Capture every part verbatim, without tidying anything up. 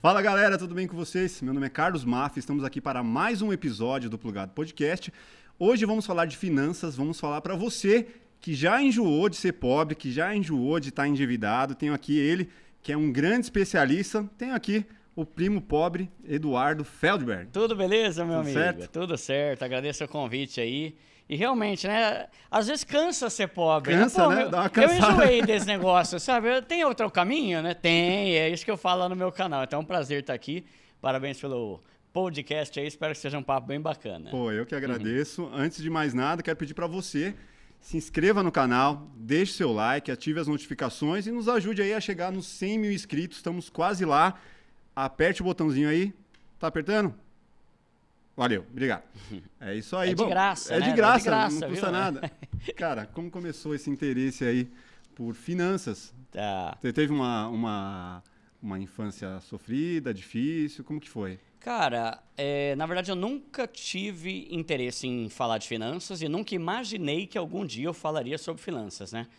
Fala galera, tudo bem com vocês? Meu nome é Carlos Maffi, estamos aqui para mais um episódio do Plugado Podcast. Hoje vamos falar de finanças, vamos falar para você que já enjoou de ser pobre, que já enjoou de estar endividado. Tenho aqui ele, que é um grande especialista. Tenho aqui o primo pobre, Eduardo Feldberg. Tudo beleza, meu Tudo amigo? certo? Tudo certo, agradeço o convite aí. E realmente, né, às vezes cansa ser pobre. Cansa, Pô, né? meu, Dá uma eu cansada. enjoei desse negócio, sabe? Tem outro caminho, né? Tem, é isso que eu falo lá no meu canal. Então é um prazer estar aqui. Parabéns pelo podcast aí, espero que seja um papo bem bacana. Pô, eu que agradeço. Uhum. Antes de mais nada, quero pedir para você se inscreva no canal, deixe seu like, ative as notificações e nos ajude aí a chegar nos cem mil inscritos. Estamos quase lá. Aperte o botãozinho aí. Tá apertando? Valeu, obrigado. É isso aí. É de Bom, graça, É né? de É de graça, graça, não custa viu? nada. Cara, como começou esse interesse aí por finanças? Tá. Você teve uma, uma, uma infância sofrida, difícil? Como que foi? Cara, é, na verdade eu nunca tive interesse em falar de finanças e nunca imaginei que algum dia eu falaria sobre finanças, né?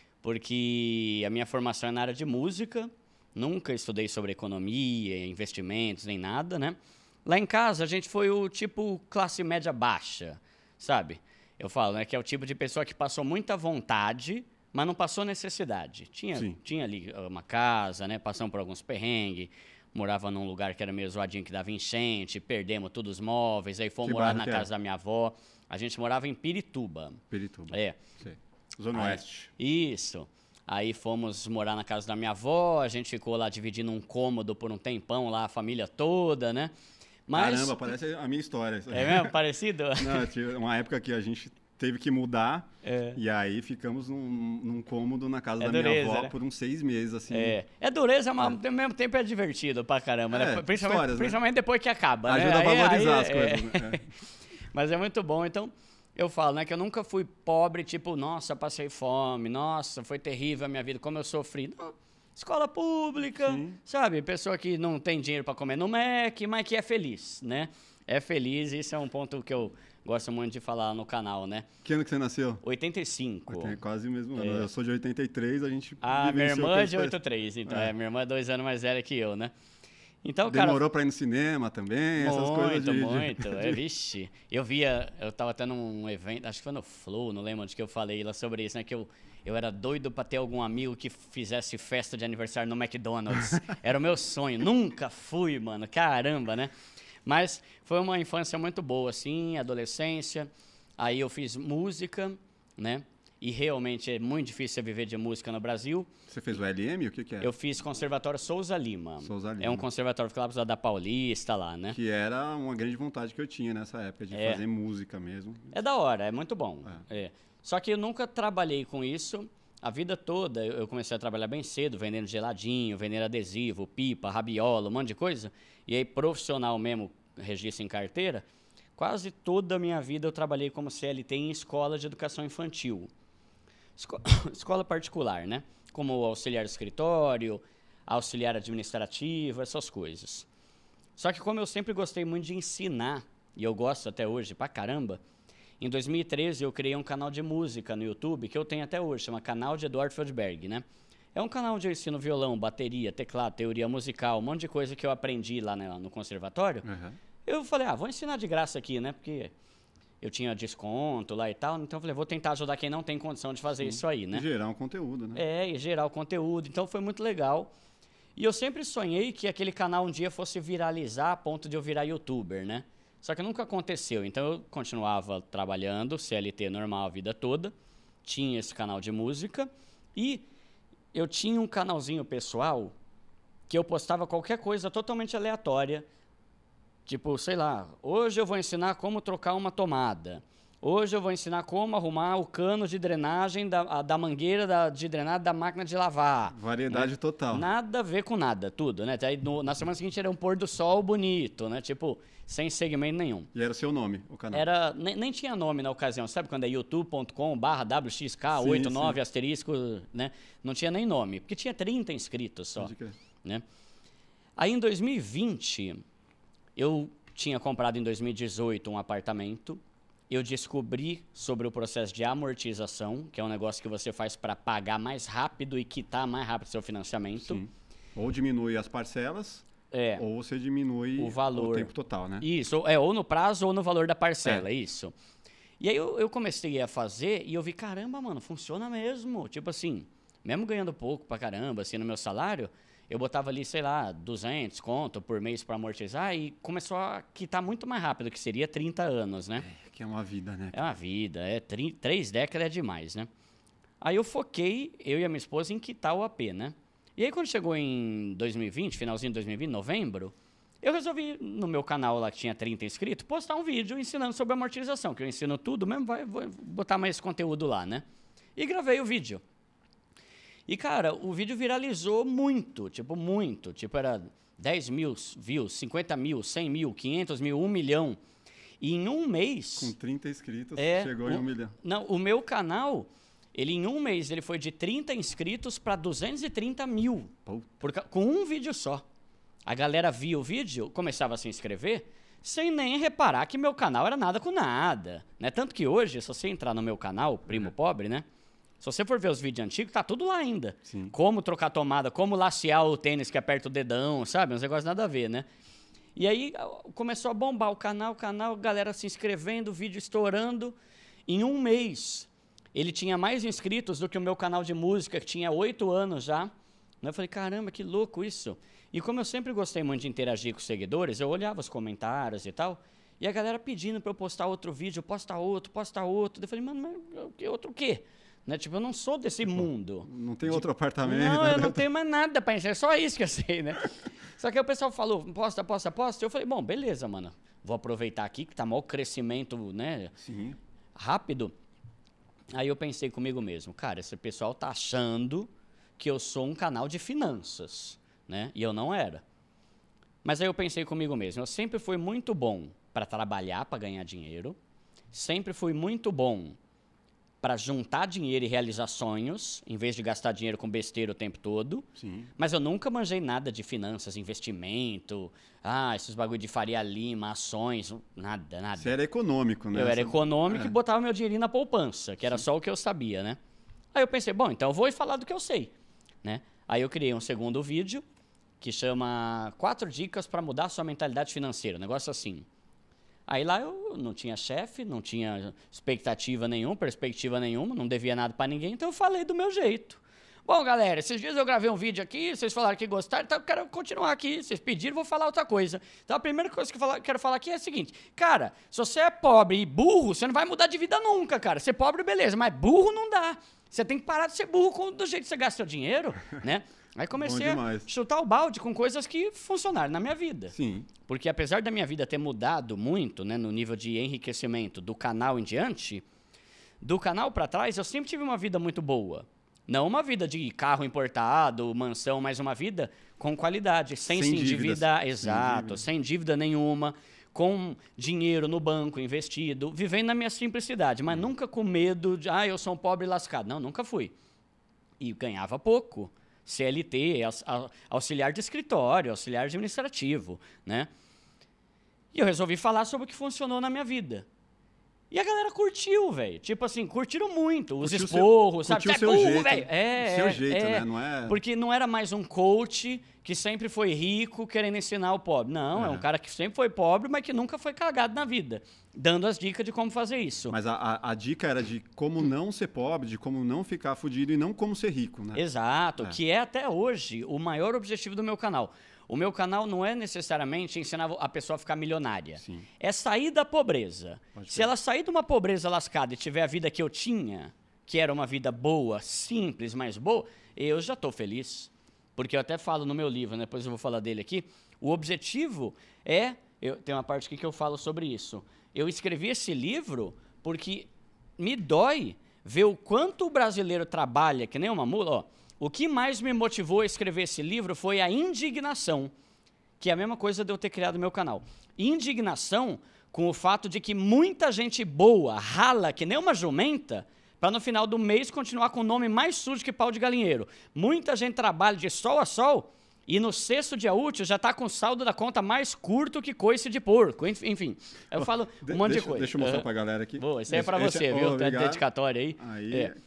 Porque a minha formação é na área de música, nunca estudei sobre economia, investimentos, nem nada, né? Lá em casa a gente foi o tipo classe média baixa, sabe? Eu falo, né, que é o tipo de pessoa que passou muita vontade, mas não passou necessidade. Tinha, tinha ali uma casa, né? Passamos por alguns perrengues. Morava num lugar que era meio zoadinho, que dava enchente, perdemos todos os móveis, aí fomos Que morar bairro na que casa é? da minha avó. A gente morava em Pirituba. Pirituba. É. Sei. Zona Aí- Oeste. Isso. Aí fomos morar na casa da minha avó, a gente ficou lá dividindo um cômodo por um tempão lá, a família toda, né? Mas... Caramba, parece a minha história. É mesmo? Parecido? Não, tinha uma época que a gente teve que mudar É. e aí ficamos num, num cômodo na casa É da minha dureza, avó né? por uns seis meses, assim. É, é dureza, mas ao mesmo tempo é divertido pra caramba, É, né? Principalmente, histórias, né? principalmente depois que acaba, né? Ajuda a Aí- valorizar aí- as é. coisas, né? É. Mas é muito bom. Então, eu falo, né, que eu nunca fui pobre, tipo, nossa, passei fome, nossa, foi terrível a minha vida, como eu sofri. Não, escola pública, Sim. sabe? Pessoa que não tem dinheiro pra comer no Mac, mas que é feliz, né? É feliz, isso é um ponto que eu gosto muito de falar no canal, né? Que ano que você nasceu? oitenta e cinco. Tem quase o mesmo ano. É. Eu sou de oitenta e três, a gente A minha vivenciou irmã é coisas de parecidas. oitenta e três, então, É. é, minha irmã é dois anos mais velha que eu, né? Então, cara, Demorou pra ir no cinema também, essas muito, coisas de... de- muito. É, vixe. Eu via, eu tava tendo um evento, acho que foi no Flow, não lembro onde que eu falei lá sobre isso, né? Que eu, eu era doido pra ter algum amigo que fizesse festa de aniversário no McDonald's. Era o meu sonho. Nunca fui, mano. Caramba, né? Mas foi uma infância muito boa, assim, adolescência. Aí eu fiz música, né? E realmente é muito difícil você viver de música no Brasil. Você fez o L M? O que que é? Eu fiz Conservatório Souza Lima. Souza Lima. É um conservatório que fica lá da Paulista, lá, né? Que era uma grande vontade que eu tinha nessa época, de É. fazer música mesmo. É da hora, é muito bom. É. Só que eu nunca trabalhei com isso. A vida toda eu eu comecei a trabalhar bem cedo, vendendo geladinho, vendendo adesivo, pipa, rabiola, um monte de coisa. E aí, profissional mesmo, registro em carteira, quase toda a minha vida eu trabalhei como C L T em escola de educação infantil. Esco- Escola particular, né? Como auxiliar de escritório, auxiliar administrativo, essas coisas. Só que como eu sempre gostei muito de ensinar, e eu gosto até hoje pra caramba, em dois mil e treze eu criei um canal de música no YouTube, que eu tenho até hoje, chama Canal de Eduardo Feldberg, né? É um canal onde eu ensino violão, bateria, teclado, teoria musical, um monte de coisa que eu aprendi lá no, no conservatório. Uhum. Eu falei, ah, vou ensinar de graça aqui, né? Porque eu tinha desconto lá e tal, então eu falei, vou tentar ajudar quem não tem condição de fazer isso aí, né? E gerar um conteúdo, né? É, e gerar o conteúdo. Então foi muito legal. E eu sempre sonhei que aquele canal um dia fosse viralizar a ponto de eu virar youtuber, né? Só que nunca aconteceu. Então eu continuava trabalhando, C L T normal a vida toda. Tinha esse canal de música. E eu tinha um canalzinho pessoal que eu postava qualquer coisa totalmente aleatória. Tipo, sei lá, hoje eu vou ensinar como trocar uma tomada. Hoje eu vou ensinar como arrumar o cano de drenagem da, a- da mangueira da- de drenagem da máquina de lavar. Variedade total. Nada a ver com nada, tudo, né? Aí no- na semana seguinte era um pôr do sol bonito, né? Tipo, sem segmento nenhum. E era o seu nome, o canal. Era, nem, nem tinha nome na ocasião, sabe quando é youtube ponto com barra W X K oitenta e nove sim. asterisco, né? Não tinha nem nome, porque tinha trinta inscritos só, Pode crer. né? Aí em dois mil e vinte, eu tinha comprado em dois mil e dezoito um apartamento. Eu descobri sobre o processo de amortização, que é um negócio que você faz para pagar mais rápido e quitar mais rápido seu financiamento. Sim. Ou diminui as parcelas É. Ou você diminui o valor. O tempo total, né? Isso, é ou no prazo ou no valor da parcela, é. isso. E aí eu, eu comecei a fazer e eu vi, caramba, mano, funciona mesmo. Tipo assim, mesmo ganhando pouco pra caramba, assim, no meu salário, eu botava ali, sei lá, duzentos conto por mês pra amortizar e começou a quitar muito mais rápido, que seria trinta anos, né? É, que é uma vida, né? É uma vida, é trinta, três décadas é demais, né? Aí eu foquei, eu e a minha esposa, em quitar o A P, né? E aí quando chegou em dois mil e vinte, finalzinho de dois mil e vinte, novembro, eu resolvi, no meu canal lá que tinha trinta inscritos, postar um vídeo ensinando sobre amortização, que eu ensino tudo mesmo, vai, vou botar mais conteúdo lá, né? E gravei o vídeo. E, cara, o vídeo viralizou muito, tipo, muito. Tipo, era dez mil views, cinquenta mil, cem mil, quinhentos mil, um milhão. E em um mês... Com trinta inscritos, é, chegou o, em um milhão. Não, o meu canal, ele em um mês, ele foi de trinta inscritos para duzentos e trinta mil. Por, com um vídeo só. A galera via o vídeo, começava a se inscrever, sem nem reparar que meu canal era nada com nada. Né? Tanto que hoje, se você entrar no meu canal, Primo uhum. Pobre, né? Se você for ver os vídeos antigos, tá tudo lá ainda. Sim. Como trocar tomada, como lacear o tênis que aperta o dedão, sabe? Uns negócios nada a ver, né? E aí começou a bombar o canal, o canal, galera se inscrevendo, vídeo estourando. Em um mês, ele tinha mais inscritos do que o meu canal de música, que tinha oito anos já. Eu falei, caramba, que louco isso. E como eu sempre gostei muito de interagir com os seguidores, eu olhava os comentários e tal, e a galera pedindo para eu postar outro vídeo, posta outro, posta outro. Eu falei, mano, mas outro o quê? Né? Tipo, eu não sou desse mundo. Não tem de... outro apartamento. Não, né? eu não tenho mais nada para ensinar, é só isso que eu sei, né? Só que aí o pessoal falou, posta, posta, posta. Eu falei, bom, beleza, mano. Vou aproveitar aqui que tá maior crescimento, né? Sim. Rápido. Aí eu pensei comigo mesmo, cara, esse pessoal tá achando que eu sou um canal de finanças, né? E eu não era. Mas aí eu pensei comigo mesmo, eu sempre fui muito bom para trabalhar, para ganhar dinheiro. Sempre fui muito bom para juntar dinheiro e realizar sonhos, em vez de gastar dinheiro com besteira o tempo todo. Sim. Mas eu nunca manjei nada de finanças, investimento, ah, esses bagulho de Faria Lima, ações, nada, nada. Você era econômico, né? Eu era Você... econômico é. e botava meu dinheirinho na poupança, que era Sim. só o que eu sabia, né? Aí eu pensei, bom, então eu vou falar do que eu sei, né? Aí eu criei um segundo vídeo, que chama Quatro Dicas para Mudar Sua Mentalidade Financeira, um negócio assim. Aí lá eu não tinha chefe, não tinha expectativa nenhuma, perspectiva nenhuma, não devia nada pra ninguém, então eu falei do meu jeito. Bom, galera, esses dias eu gravei um vídeo aqui, vocês falaram que gostaram, então eu quero continuar aqui, vocês pediram, vou falar outra coisa. Então a primeira coisa que eu falo, quero falar aqui é a seguinte, cara, se você é pobre e burro, você não vai mudar de vida nunca, cara. Ser pobre, beleza, mas burro não dá. Você tem que parar de ser burro do jeito que você gasta seu dinheiro, né? Aí comecei a chutar o balde com coisas que funcionaram na minha vida. Sim. Porque apesar da minha vida ter mudado muito, né, no nível de enriquecimento do canal em diante, do canal para trás eu sempre tive uma vida muito boa. Não uma vida de carro importado, mansão, mas uma vida com qualidade, sem, sem se endividar. Exato, sem dívida. sem dívida nenhuma, com dinheiro no banco investido, vivendo na minha simplicidade, mas hum. nunca com medo de, ah, eu sou um pobre lascado. Não, nunca fui. E ganhava pouco. C L T, auxiliar de escritório, auxiliar administrativo, né? E eu resolvi falar sobre o que funcionou na minha vida. E a galera curtiu, velho. Tipo assim, curtiram muito. Os curtiu esporros, seu, sabe? Curtiu é seu burro, velho. É, o seu é, jeito, é. né? Não é... Porque não era mais um coach que sempre foi rico querendo ensinar o pobre. Não, é, é um cara que sempre foi pobre, mas que nunca foi cagado na vida. Dando as dicas de como fazer isso. Mas a, a, a dica era de como não ser pobre, de como não ficar fudido e não como ser rico, né? Exato, é. que é até hoje o maior objetivo do meu canal. O meu canal não é necessariamente ensinar a pessoa a ficar milionária. Sim. É sair da pobreza. Pode Se ser. ela sair de uma pobreza lascada e tiver a vida que eu tinha, que era uma vida boa, simples, mas boa, eu já estou feliz. Porque eu até falo no meu livro, né? Depois eu vou falar dele aqui, o objetivo é... Eu, tem uma parte aqui que eu falo sobre isso. Eu escrevi esse livro porque me dói ver o quanto o brasileiro trabalha, que nem uma mula, ó. O que mais me motivou a escrever esse livro foi a indignação, que é a mesma coisa de eu ter criado meu canal. Indignação com o fato de que muita gente boa rala que nem uma jumenta para no final do mês continuar com o nome mais sujo que pau de galinheiro. Muita gente trabalha de sol a sol e no sexto dia útil já está com o saldo da conta mais curto que coice de porco. Enfim, eu falo um monte deixa, de coisa. Deixa eu mostrar uh, para a galera aqui. Boa, isso aí é para você, viu? Oh, Tem a dedicatória aí. Aí... É.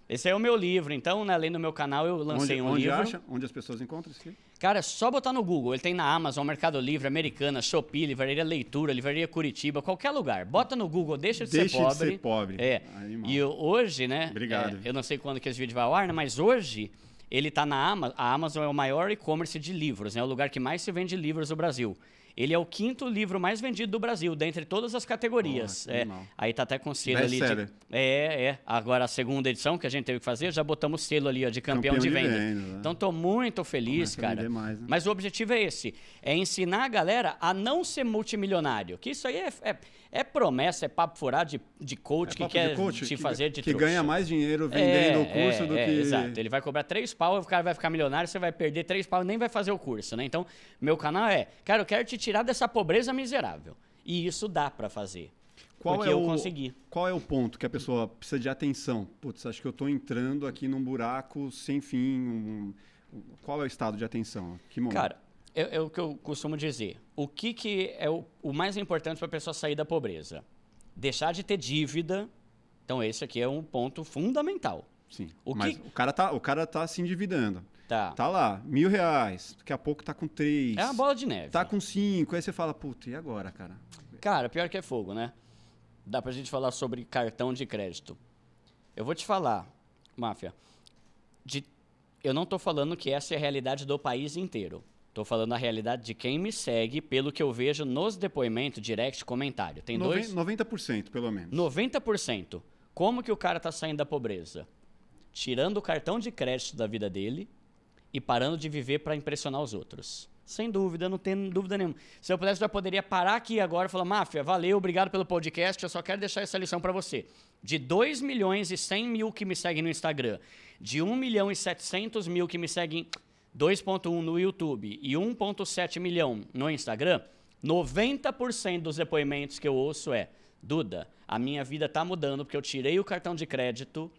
Esse aí é o meu livro. Então, né, além do meu canal, eu lancei onde, um onde livro. Acha? Onde as pessoas encontram isso aqui? Cara, é só botar no Google. Ele tem na Amazon, Mercado Livre, Americana, Shopee, Livraria Leitura, Livraria Curitiba, qualquer lugar. Bota no Google, deixa de deixa ser pobre. Deixa de ser pobre. É. Animal. E hoje, né? Obrigado. É, eu não sei quando que esse vídeo vai ao ar, né? Mas hoje ele tá na Amazon. A Amazon é o maior e-commerce de livros, né? É o lugar que mais se vende livros no Brasil. Ele é o quinto livro mais vendido do Brasil, dentre todas as categorias. Oh, é, aí tá até com selo ali. De, é, é. Agora a segunda edição que a gente teve que fazer, já botamos selo ali ó, de campeão, campeão de, de venda. venda. Então tô muito feliz, Começa cara. Mais, né? Mas o objetivo é esse: é ensinar a galera a não ser multimilionário. Que isso aí é, é, é promessa, é papo furado de, de coach é que quer coach, te que, fazer de Que trouxa. ganha mais dinheiro vendendo é, o curso é, do é, que. Exato. Ele vai cobrar três pau, o cara vai ficar milionário, você vai perder três pau e nem vai fazer o curso, né? Então, meu canal é, cara, eu quero te tirar dessa pobreza miserável. E isso dá pra fazer. Qual porque é eu o, consegui. Qual é o ponto que a pessoa precisa de atenção? Putz, acho que eu tô entrando aqui num buraco sem fim. Um, qual é o estado de atenção? Que momento? Cara, é, é o que eu costumo dizer. O que, que é o, o mais importante para a pessoa sair da pobreza? Deixar de ter dívida. Então, esse aqui é um ponto fundamental. Sim, o mas que... o, cara tá, o cara tá se endividando. Tá. Tá lá, mil reais. Daqui a pouco tá com três. É uma bola de neve. Tá com cinco. Aí você fala, puta, e agora, cara? Cara, pior que é fogo, né? Dá pra gente falar sobre cartão de crédito. Eu vou te falar, Máfia, de... eu não tô falando que essa é a realidade do país inteiro. Tô falando a realidade de quem me segue, pelo que eu vejo nos depoimentos, direct, comentário. Tem Noven... dois... noventa por cento, pelo menos. noventa por cento. Como que o cara tá saindo da pobreza? Tirando o cartão de crédito da vida dele e parando de viver para impressionar os outros. Sem dúvida, não tenho dúvida nenhuma. Se eu pudesse, eu já poderia parar aqui agora e falar, Máfia, valeu, obrigado pelo podcast, eu só quero deixar essa lição para você. De dois milhões e cem mil que me seguem no Instagram, de um milhão e setecentos mil que me seguem, dois ponto um no YouTube e um ponto sete milhão no Instagram, noventa por cento dos depoimentos que eu ouço é, Duda, a minha vida tá mudando porque eu tirei o cartão de crédito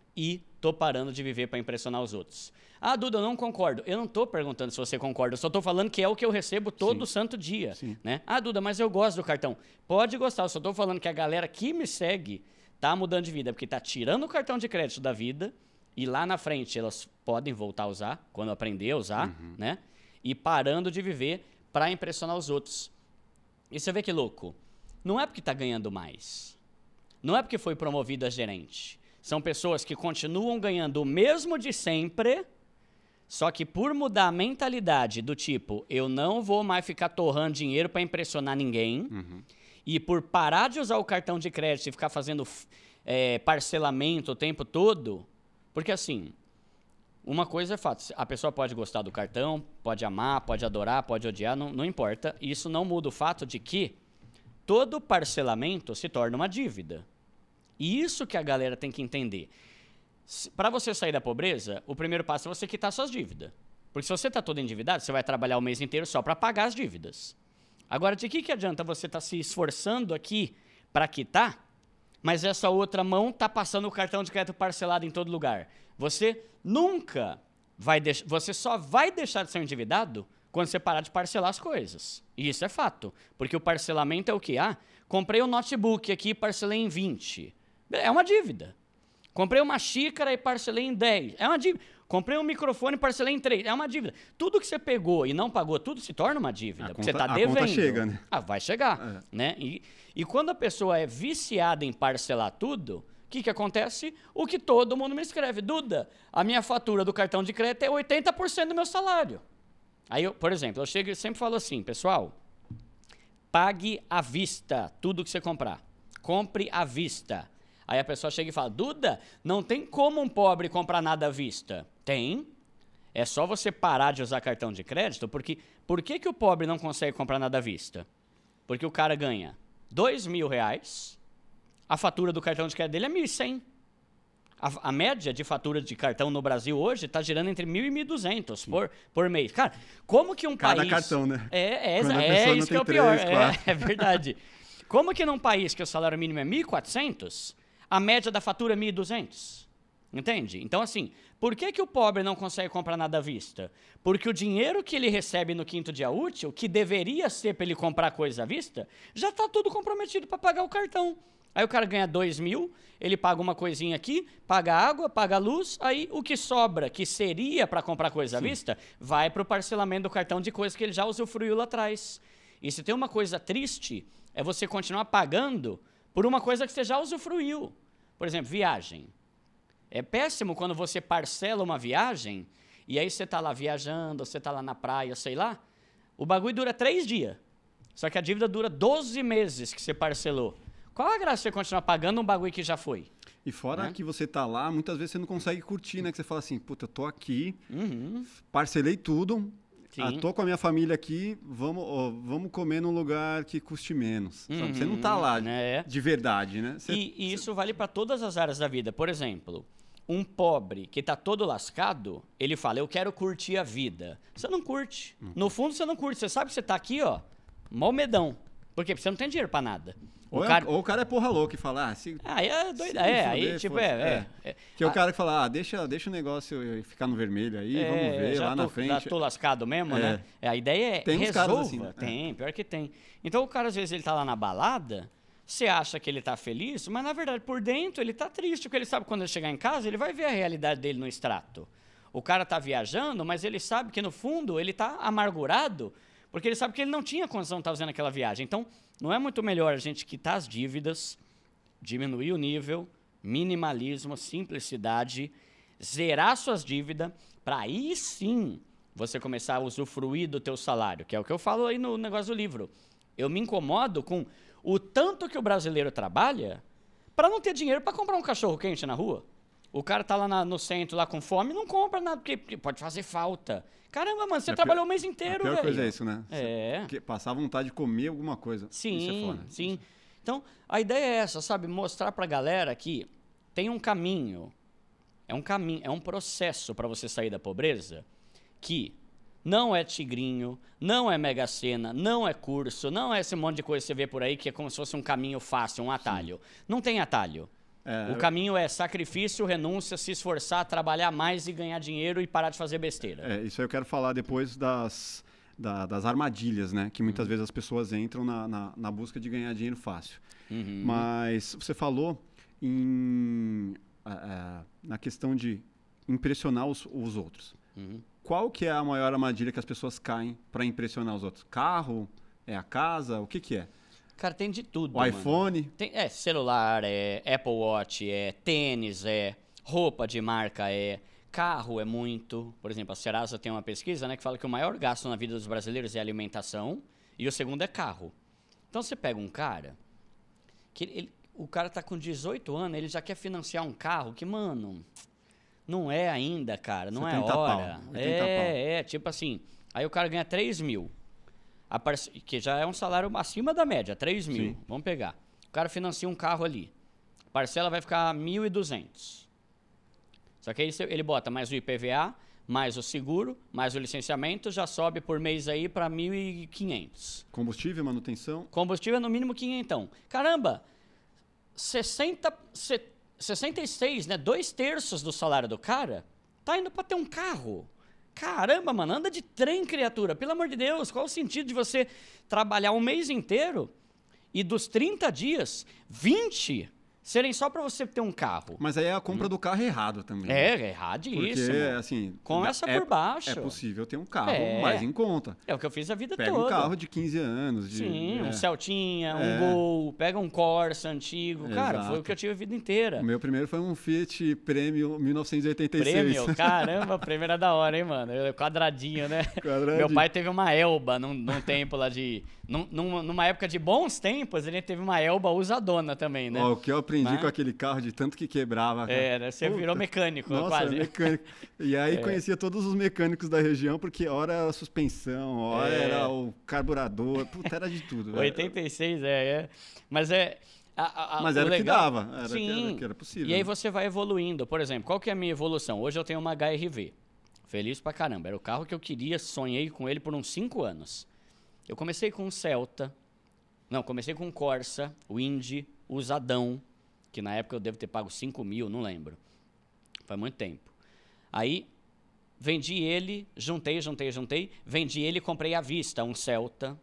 e tô parando de viver para impressionar os outros. Ah, Duda, eu não concordo. Eu não tô perguntando se você concorda, eu só tô falando que é o que eu recebo todo Sim. santo dia. Né? Ah, Duda, mas eu gosto do cartão. Pode gostar, eu só tô falando que a galera que me segue tá mudando de vida, porque tá tirando o cartão de crédito da vida e lá na frente elas podem voltar a usar, quando aprender a usar, uhum. né? E parando de viver para impressionar os outros. E você vê que louco. Não é porque tá ganhando mais. Não é porque foi promovido a gerente. São pessoas que continuam ganhando o mesmo de sempre, só que por mudar a mentalidade do tipo, eu não vou mais ficar torrando dinheiro para impressionar ninguém, uhum. e por parar de usar o cartão de crédito e ficar fazendo é, parcelamento o tempo todo, porque assim, uma coisa é fato, a pessoa pode gostar do cartão, pode amar, pode adorar, pode odiar, não, não importa, isso não muda o fato de que todo parcelamento se torna uma dívida. E isso que a galera tem que entender. Para você sair da pobreza, o primeiro passo é você quitar suas dívidas. Porque se você está todo endividado, você vai trabalhar o mês inteiro só para pagar as dívidas. Agora, de que, que adianta você estar tá se esforçando aqui para quitar, mas essa outra mão está passando o cartão de crédito parcelado em todo lugar? Você nunca vai deixar... Você só vai deixar de ser endividado quando você parar de parcelar as coisas. E isso é fato. Porque o parcelamento é o quê? Ah, comprei um notebook aqui e parcelei em vinte. É uma dívida. Comprei uma xícara e parcelei em dez. É uma dívida. Comprei um microfone e parcelei em três. É uma dívida. Tudo que você pegou e não pagou, tudo se torna uma dívida. A porque conta, você está devendo. A conta chega, né? Ah, vai chegar. É. Né? E, e quando a pessoa é viciada em parcelar tudo, o que, que acontece? O que todo mundo me escreve. Duda, a minha fatura do cartão de crédito é oitenta por cento do meu salário. Aí, eu, por exemplo, eu chego e sempre falo assim, pessoal, pague à vista tudo que você comprar. Compre à vista. Aí a pessoa chega e fala, Duda, não tem como um pobre comprar nada à vista. Tem. É só você parar de usar cartão de crédito, porque por que, que o pobre não consegue comprar nada à vista? Porque o cara ganha dois mil reais, a fatura do cartão de crédito dele é mil e cem. A, a média de fatura de cartão no Brasil hoje está girando entre mil e mil e duzentos por, por mês. Cara, como que um Cada país... Cada cartão, né? É, é, é, é isso que é o pior. É, é verdade. Como que num país que o salário mínimo é mil e quatrocentos, a média da fatura é mil e duzentos? Entende? Então, assim, por que, que o pobre não consegue comprar nada à vista? Porque o dinheiro que ele recebe no quinto dia útil, que deveria ser para ele comprar coisa à vista, já está tudo comprometido para pagar o cartão. Aí o cara ganha dois mil, ele paga uma coisinha aqui, paga água, paga luz, aí o que sobra, que seria para comprar coisa à vista, vai para o parcelamento do cartão de coisas que ele já usufruiu lá atrás. E se tem uma coisa triste, é você continuar pagando por uma coisa que você já usufruiu. Por exemplo, viagem. É péssimo quando você parcela uma viagem e aí você está lá viajando, você está lá na praia, sei lá, o bagulho dura três dias. Só que a dívida dura doze meses que você parcelou. Qual a graça de você continuar pagando um bagulho que já foi? E fora né? que você tá lá, muitas vezes você não consegue curtir, né? Que você fala assim, puta, eu tô aqui, uhum. parcelei tudo, ah, tô com a minha família aqui, vamos, ó, vamos comer num lugar que custe menos. Uhum. Sabe? Você não tá lá né? de verdade, né? Você, e, e isso vale para todas as áreas da vida. Por exemplo, um pobre que tá todo lascado, ele fala, eu quero curtir a vida. Você não curte. Uhum. No fundo, você não curte. Você sabe que você tá aqui, ó, mó medão. Por quê? Porque você não tem dinheiro para nada. O ou, cara... É, ou o cara é porra louca e fala, ah, se. Ah, é doido. É, aí, foder, tipo, é, é, é. Que é o cara que fala, ah, deixa, deixa o negócio ficar no vermelho aí, é, vamos ver lá tô, na frente. Já tô lascado mesmo, é. né? A ideia é tem resolva. Caras assim, né? Tem, pior que tem. Então o cara, às vezes, ele tá lá na balada, você acha que ele tá feliz, mas na verdade, por dentro, ele tá triste, porque ele sabe que quando ele chegar em casa, ele vai ver a realidade dele no extrato. O cara tá viajando, mas ele sabe que, no fundo, ele tá amargurado, porque ele sabe que ele não tinha condição de estar fazendo aquela viagem. Então, não é muito melhor a gente quitar as dívidas, diminuir o nível, minimalismo, simplicidade, zerar suas dívidas, para aí sim você começar a usufruir do teu salário, que é o que eu falo aí no negócio do livro. Eu me incomodo com o tanto que o brasileiro trabalha para não ter dinheiro para comprar um cachorro quente na rua. O cara tá lá na, no centro, lá com fome, não compra nada, porque, porque pode fazer falta. Caramba, mano, você é trabalhou pior, o mês inteiro, velho. A pior coisa é isso, né? É. Você passar vontade de comer alguma coisa. Sim, isso é foda. sim. Então, a ideia é essa, sabe? Mostrar pra galera que tem um caminho, é um caminho, é um processo para você sair da pobreza que não é tigrinho, não é Mega Sena, não é curso, não é esse monte de coisa que você vê por aí que é como se fosse um caminho fácil, um atalho. Sim. Não tem atalho. É, o caminho é sacrifício, renúncia, se esforçar, trabalhar mais e ganhar dinheiro e parar de fazer besteira. É, isso aí eu quero falar depois das, da, das armadilhas, né? Que muitas uhum. vezes as pessoas entram na, na, na busca de ganhar dinheiro fácil. Uhum. Mas você falou em, uh, uh, na questão de impressionar os, os outros. Uhum. Qual que é a maior armadilha que as pessoas caem para impressionar os outros? Carro? É a casa? O que que é? Cara, tem de tudo, O mano. iPhone? Tem, é celular, é Apple Watch, é tênis, é roupa de marca, é carro, é muito. Por exemplo, a Serasa tem uma pesquisa, né, que fala que o maior gasto na vida dos brasileiros é alimentação e o segundo é carro. Então você pega um cara, que ele, o cara tá com dezoito anos, ele já quer financiar um carro que, mano, não é ainda, cara, não é hora. Pau, é, é, tipo assim, aí o cara ganha três mil. A parce... que já é um salário acima da média, três mil. Sim. Vamos pegar. O cara financia um carro ali. A parcela vai ficar mil e duzentos. Só que aí ele bota mais o I P V A, mais o seguro, mais o licenciamento, já sobe por mês aí para mil e quinhentos. Combustível, manutenção? Combustível é no mínimo quinhentão. Caramba, sessenta, sessenta e seis, né? Dois terços do salário do cara tá indo para ter um carro. Caramba, mano, anda de trem, criatura. Pelo amor de Deus, qual o sentido de você trabalhar um mês inteiro e dos trinta dias, vinte serem só para você ter um carro? Mas aí é a compra hum. do carro errado também. É, né? Erradíssimo. Porque, assim... Começa é, por baixo. É possível ter um carro é. mais em conta. É o que eu fiz a vida pega toda. Pega um carro de quinze anos. De, Sim, é. um Celtinha, um é. Gol, pega um Corsa antigo. Exato. Cara, foi o que eu tive a vida inteira. O meu primeiro foi um Fiat Prêmio mil novecentos e oitenta e seis. Prêmio? Caramba, o prêmio era da hora, hein, mano? Quadradinho, né? Quadradinho. Meu pai teve uma Elba num, num tempo lá de... Num, numa época de bons tempos, ele teve uma Elba usadona também, né? Ó, o que eu aprendi Mas... com aquele carro de tanto que quebrava. Cara. É, né? Você Puta. virou mecânico, Nossa, quase. mecânico. E aí é. conhecia todos os mecânicos da região, porque hora era a suspensão, hora é. era o carburador, puta, era de tudo. Velho. oitenta e seis, é, é. Mas é... A, a, Mas era o legal... que dava, era Sim. Que, era, que era possível. E aí você vai evoluindo. Por exemplo, qual que é a minha evolução? Hoje eu tenho uma H R V. Feliz pra caramba. Era o carro que eu queria, sonhei com ele por uns cinco anos. Eu comecei com um Celta. Não, comecei com um Corsa, o Indy, usadão, que na época eu devo ter pago cinco mil, não lembro. Faz muito tempo. Aí, vendi ele, juntei, juntei, juntei. Vendi ele e comprei à vista um Celta.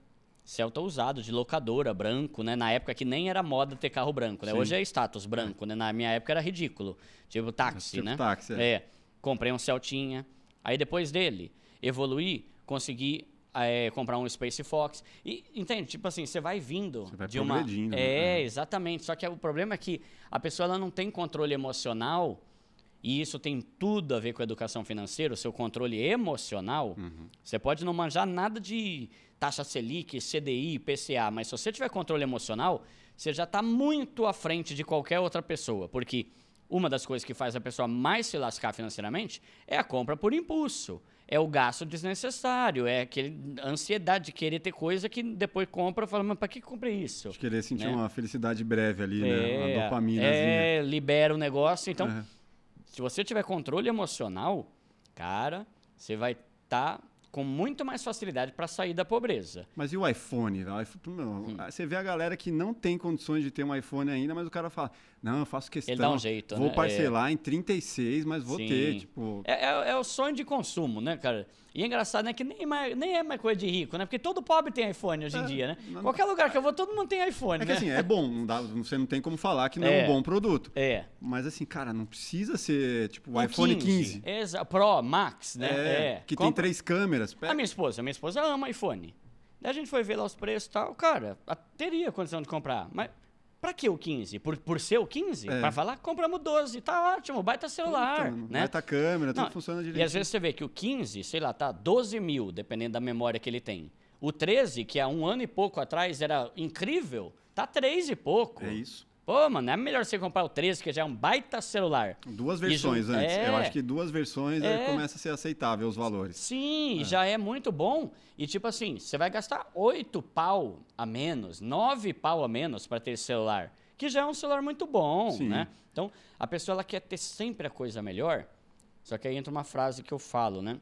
Celta usado, de locadora, branco, né? Na época que nem era moda ter carro branco, né? Sim. Hoje é status branco, né? Na minha época era ridículo. Tipo táxi, tipo né? táxi, é. é. Comprei um Celtinha. Aí depois dele, evoluí, consegui é, comprar um Space Fox. E, entende? Tipo assim, você vai vindo Você vai de uma... progredindo. É, né? exatamente. Só que o problema é que a pessoa ela não tem controle emocional. E isso tem tudo a ver com a educação financeira, o seu controle emocional. Uhum. Você pode não manjar nada de taxa Selic, C D I, P C A, mas se você tiver controle emocional, você já está muito à frente de qualquer outra pessoa. Porque uma das coisas que faz a pessoa mais se lascar financeiramente é a compra por impulso. É o gasto desnecessário, é aquele, a ansiedade de querer ter coisa que depois compra e fala, mas para que comprei isso? De querer sentir né? uma felicidade breve ali, né? É, Uma dopaminazinha. é, libera o negócio. Então, Uhum. se você tiver controle emocional, cara, você vai estar com muito mais facilidade para sair da pobreza. Mas e o iPhone? O iPhone meu, Hum. Você vê a galera que não tem condições de ter um iPhone ainda, mas o cara fala, não, eu faço questão, Ele dá um jeito, vou né? parcelar em trinta e seis, mas vou Sim. ter, tipo... É, é, é o sonho de consumo, né, cara? E é engraçado, né, que nem, mais, nem é mais coisa de rico, né? Porque todo pobre tem iPhone hoje em É, dia, né? não- Qualquer lugar que eu vou, todo mundo tem iPhone, É que né? assim, é bom, não dá- você não tem como falar que não é, É. um bom produto. É. Mas assim, cara, não precisa ser, tipo, o Um iPhone quinze. Exa Pro, Max, né? É, que tem Compra- três câmeras. Pega- A minha esposa, a minha esposa ama iPhone. Daí a gente foi ver lá os preços e tal. Cara, a- teria condição de comprar. Mas pra que o quinze? Por, por ser o quinze? É. Pra falar, compramos o doze. Tá ótimo, baita celular. Puta, né? Vai tá câmera, tudo Não, funciona direito. E às vezes você vê que o quinze, sei lá, tá doze mil, dependendo da memória que ele tem. O treze, que há um ano e pouco atrás era incrível, tá três e pouco. É isso. Pô, mano, é melhor você comprar o treze, que já é um baita celular. Duas E ju- versões antes. é. Eu acho que duas versões aí É. começa a ser aceitável os valores. Sim, já é muito bom. E tipo assim, você vai gastar oito pau a menos, nove pau a menos para ter esse celular, que já é um celular muito bom, Sim. né? Então, a pessoa ela quer ter sempre a coisa melhor. Só que aí entra uma frase que eu falo, né?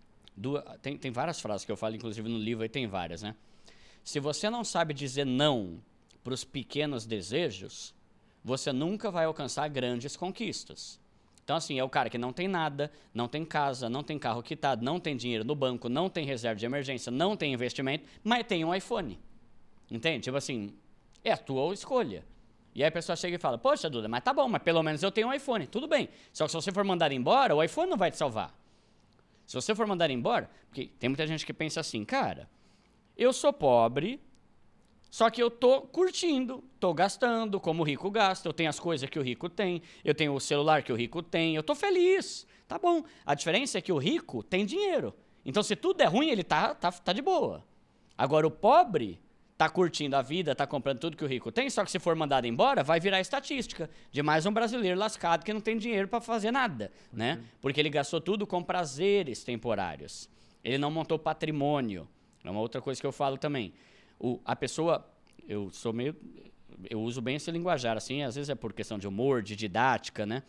Du- tem, tem várias frases que eu falo, inclusive no livro aí tem várias, né? Se você não sabe dizer não para os pequenos desejos, você nunca vai alcançar grandes conquistas. Então, assim, é o cara que não tem nada, não tem casa, não tem carro quitado, não tem dinheiro no banco, não tem reserva de emergência, não tem investimento, mas tem um iPhone. Entende? Tipo assim, é a tua escolha. E aí a pessoa chega e fala, poxa, Duda, mas tá bom, mas pelo menos eu tenho um iPhone. Tudo bem. Só que se você for mandar embora, o iPhone não vai te salvar. Se você for mandar embora, porque tem muita gente que pensa assim, cara, eu sou pobre, só que eu tô curtindo, tô gastando como o rico gasta, eu tenho as coisas que o rico tem, eu tenho o celular que o rico tem, eu tô feliz. Tá bom. A diferença é que o rico tem dinheiro. Então, se tudo é ruim, ele tá, tá, tá de boa. Agora, o pobre tá curtindo a vida, tá comprando tudo que o rico tem, só que se for mandado embora, vai virar estatística de mais um brasileiro lascado que não tem dinheiro para fazer nada, né? Porque ele gastou tudo com prazeres temporários. Ele não montou patrimônio. É uma outra coisa que eu falo também. O, a pessoa, eu sou meio, eu uso bem esse linguajar, assim, às vezes é por questão de humor, de didática, né?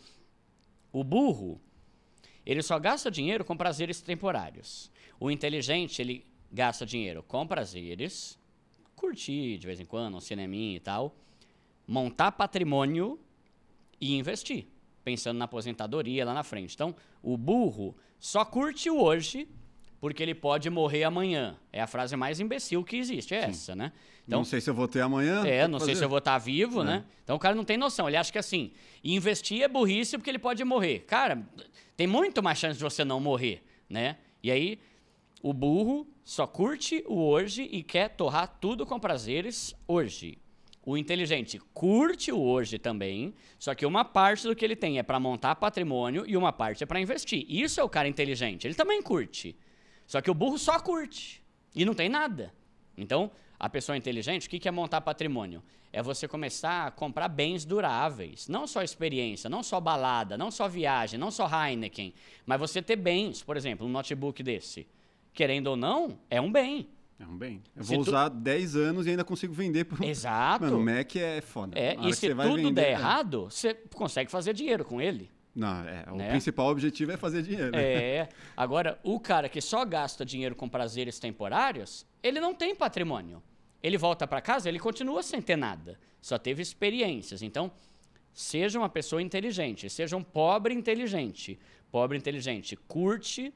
O burro, ele só gasta dinheiro com prazeres temporários. O inteligente, ele gasta dinheiro com prazeres, curtir de vez em quando, um cineminha e tal, montar patrimônio e investir, pensando na aposentadoria lá na frente. Então, o burro só curte o hoje porque ele pode morrer amanhã. É a frase mais imbecil que existe, é Sim. essa, né? Não sei se eu vou ter amanhã. É, tem não que sei fazer. se eu vou estar vivo, É. né? Então o cara não tem noção. Ele acha que assim, investir é burrice porque ele pode morrer. Cara, tem muito mais chance de você não morrer, né? E aí, o burro só curte o hoje e quer torrar tudo com prazeres hoje. O inteligente curte o hoje também, só que uma parte do que ele tem é para montar patrimônio e uma parte é para investir. Isso é o cara inteligente. Ele também curte. Só que o burro só curte e não tem nada. Então, a pessoa inteligente, o que é montar patrimônio? É você começar a comprar bens duráveis. Não só experiência, não só balada, não só viagem, não só Heineken. Mas você ter bens, por exemplo, um notebook desse. Querendo ou não, é um bem. É um bem. Eu Se vou tu- usar dez anos e ainda consigo vender por um... Exato. Mano, o Mac é foda. É, A hora e que se você vai tudo vender, der é. errado, você consegue fazer dinheiro com ele. Não, é, o Né? principal objetivo é fazer dinheiro. É. Agora, o cara que só gasta dinheiro com prazeres temporários, ele não tem patrimônio. Ele volta para casa, ele continua sem ter nada. Só teve experiências. Então, seja uma pessoa inteligente, seja um pobre inteligente. Pobre inteligente curte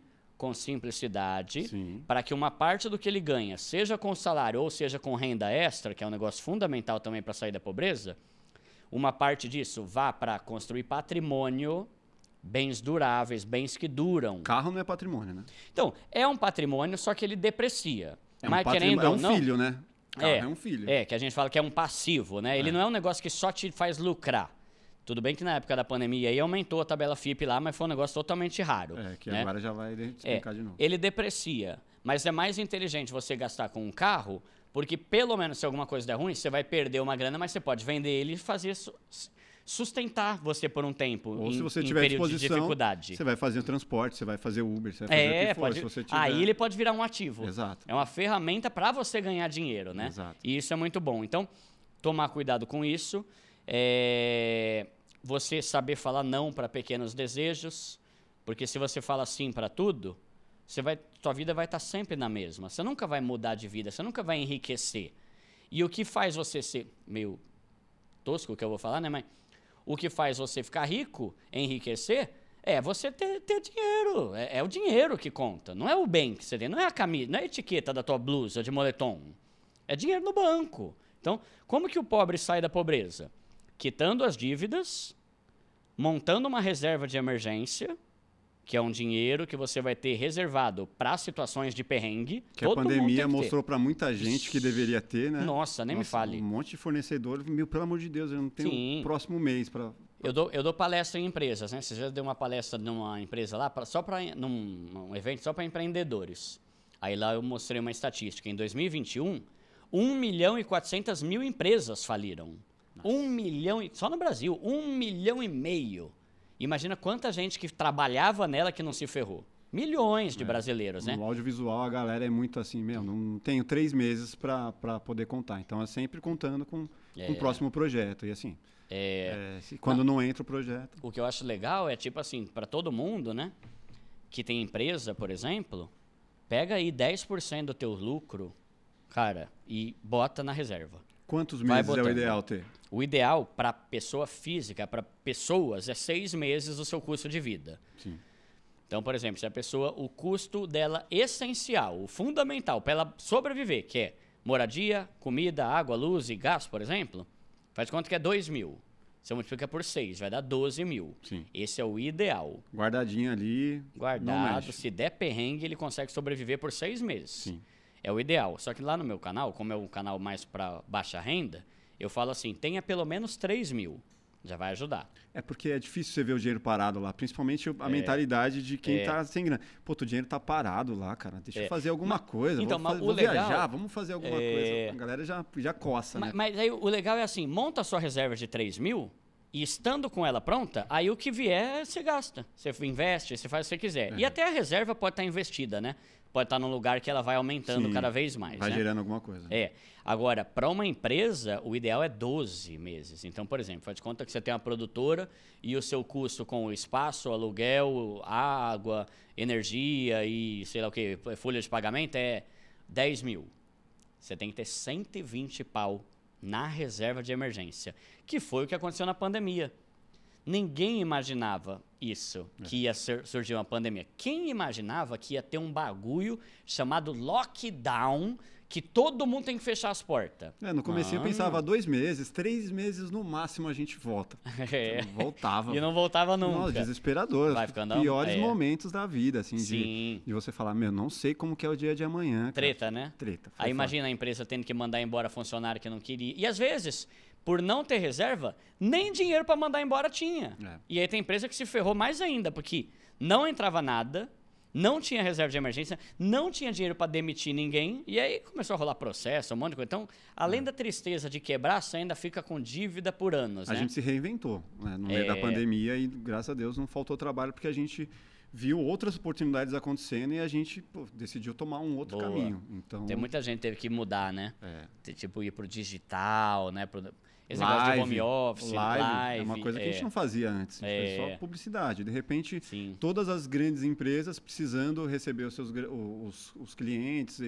com simplicidade, para que uma parte do que ele ganha, seja com salário ou seja com renda extra, que é um negócio fundamental também para sair da pobreza, uma parte disso vá para construir patrimônio, bens duráveis, bens que duram. Carro não é patrimônio, né? Então, é um patrimônio, só que ele deprecia. É Mas um, querendo é um ou não, filho, né? Carro é, é um filho. É, que a gente fala que é um passivo, né? Ele é. não é um negócio que só te faz lucrar. Tudo bem que na época da pandemia aí aumentou a tabela F I P lá, mas foi um negócio totalmente raro. É, que né? agora já vai explicar é, de novo. Ele deprecia, mas é mais inteligente você gastar com um carro, porque pelo menos se alguma coisa der ruim, você vai perder uma grana, mas você pode vender ele e fazer sustentar você por um tempo. Ou em, se você em tiver período disposição, de dificuldade. Você vai fazer transporte, você vai fazer Uber, você vai fazer é, o que for, pode, se você tiver... Aí ele pode virar um ativo. Exato. É uma ferramenta para você ganhar dinheiro, né? Exato. E isso é muito bom. Então, tomar cuidado com isso. É... Você saber falar não para pequenos desejos, porque se você fala sim para tudo, você vai, sua vida vai estar sempre na mesma. Você nunca vai mudar de vida, você nunca vai enriquecer. E o que faz você ser meio tosco o que eu vou falar, né, mas o que faz você ficar rico, enriquecer, é você ter, ter dinheiro. É, é o dinheiro que conta, não é o bem que você tem, não é a camisa, não é a etiqueta da tua blusa de moletom. É dinheiro no banco. Então, como que o pobre sai da pobreza? Quitando as dívidas, montando uma reserva de emergência, que é um dinheiro que você vai ter reservado para situações de perrengue. Que Todo a pandemia mostrou para muita gente que deveria ter, né? Nossa, nem Nossa, me fale. Um monte de fornecedor, meu, pelo amor de Deus, eu não tenho Sim. próximo mês para... Eu dou, eu dou palestra em empresas, né? Você já deu uma palestra numa empresa lá, pra, só para num, num evento só para empreendedores. Aí lá eu mostrei uma estatística. Em dois mil e vinte e um, um milhão e quatrocentas mil empresas faliram. Nossa. Um milhão, e, só no Brasil, um milhão e meio. Imagina quanta gente que trabalhava nela que não se ferrou. Milhões de é, brasileiros, né? No audiovisual a galera é muito assim, meu, não tenho três meses para poder contar. Então é sempre contando com, é. com o próximo projeto. E assim, é, é, se, quando não, não entra o projeto... O que eu acho legal é tipo assim, para todo mundo, né? Que tem empresa, por exemplo, pega aí dez por cento do teu lucro, cara, e bota na reserva. Quantos meses é o ideal ter? O ideal para pessoa física, para pessoas, é seis meses do seu custo de vida. Sim. Então, por exemplo, se a pessoa, o custo dela essencial, o fundamental para ela sobreviver, que é moradia, comida, água, luz e gás, por exemplo, faz conta que é dois mil. Você multiplica por seis, vai dar doze mil. Sim. Esse é o ideal. Guardadinho ali. Guardado, se der perrengue, ele consegue sobreviver por seis meses. Sim. É o ideal. Só que lá no meu canal, como é um canal mais para baixa renda, eu falo assim, tenha pelo menos três mil. Já vai ajudar. É porque é difícil você ver o dinheiro parado lá. Principalmente a é, mentalidade de quem é. tá sem grana. Pô, o dinheiro tá parado lá, cara. Deixa é. eu fazer alguma mas, coisa. Então, vou, fazer, o vou legal, viajar, vamos fazer alguma é... coisa. A galera já, já coça, mas, né? Mas aí o legal é assim, monta a sua reserva de três mil e estando com ela pronta, aí o que vier você gasta. Você investe, você faz o que você quiser. É. E até a reserva pode estar investida, né? Pode estar num lugar que ela vai aumentando Sim, cada vez mais. Vai né? gerando alguma coisa. É. Agora, para uma empresa, o ideal é doze meses. Então, por exemplo, faz de conta que você tem uma produtora e o seu custo com o espaço, aluguel, água, energia e sei lá o que, folha de pagamento é dez mil. Você tem que ter cento e vinte pau na reserva de emergência, que foi o que aconteceu na pandemia. Ninguém imaginava isso, é. que ia sur surgir uma pandemia. Quem imaginava que ia ter um bagulho chamado lockdown, que todo mundo tem que fechar as portas? É, no começo eu pensava dois meses, três meses no máximo a gente volta. É. Voltava. E não voltava nunca. Nossa, desesperador. Vai ficando piores é. momentos da vida, assim, Sim. de, de você falar, meu, não sei como que é o dia de amanhã. Cara. Treta, né? Treta. Aí imagina a empresa tendo que mandar embora funcionário que não queria. E às vezes, por não ter reserva, nem dinheiro para mandar embora tinha. É. E aí tem empresa que se ferrou mais ainda, porque não entrava nada, não tinha reserva de emergência, não tinha dinheiro para demitir ninguém, e aí começou a rolar processo, um monte de coisa. Então, além é. da tristeza de quebrar, você ainda fica com dívida por anos. A né? gente se reinventou, né? No meio é... da pandemia e, graças a Deus, não faltou trabalho, porque a gente viu outras oportunidades acontecendo e a gente pô, decidiu tomar um outro Boa. caminho. Então... Tem muita gente que teve que mudar, né? É. Tipo, ir pro digital, né? Pro... Esse live, negócio de home office, live, live. É uma coisa que é. a gente não fazia antes. A gente é. fez só publicidade. De repente, Sim. todas as grandes empresas precisando receber os seus os, os clientes e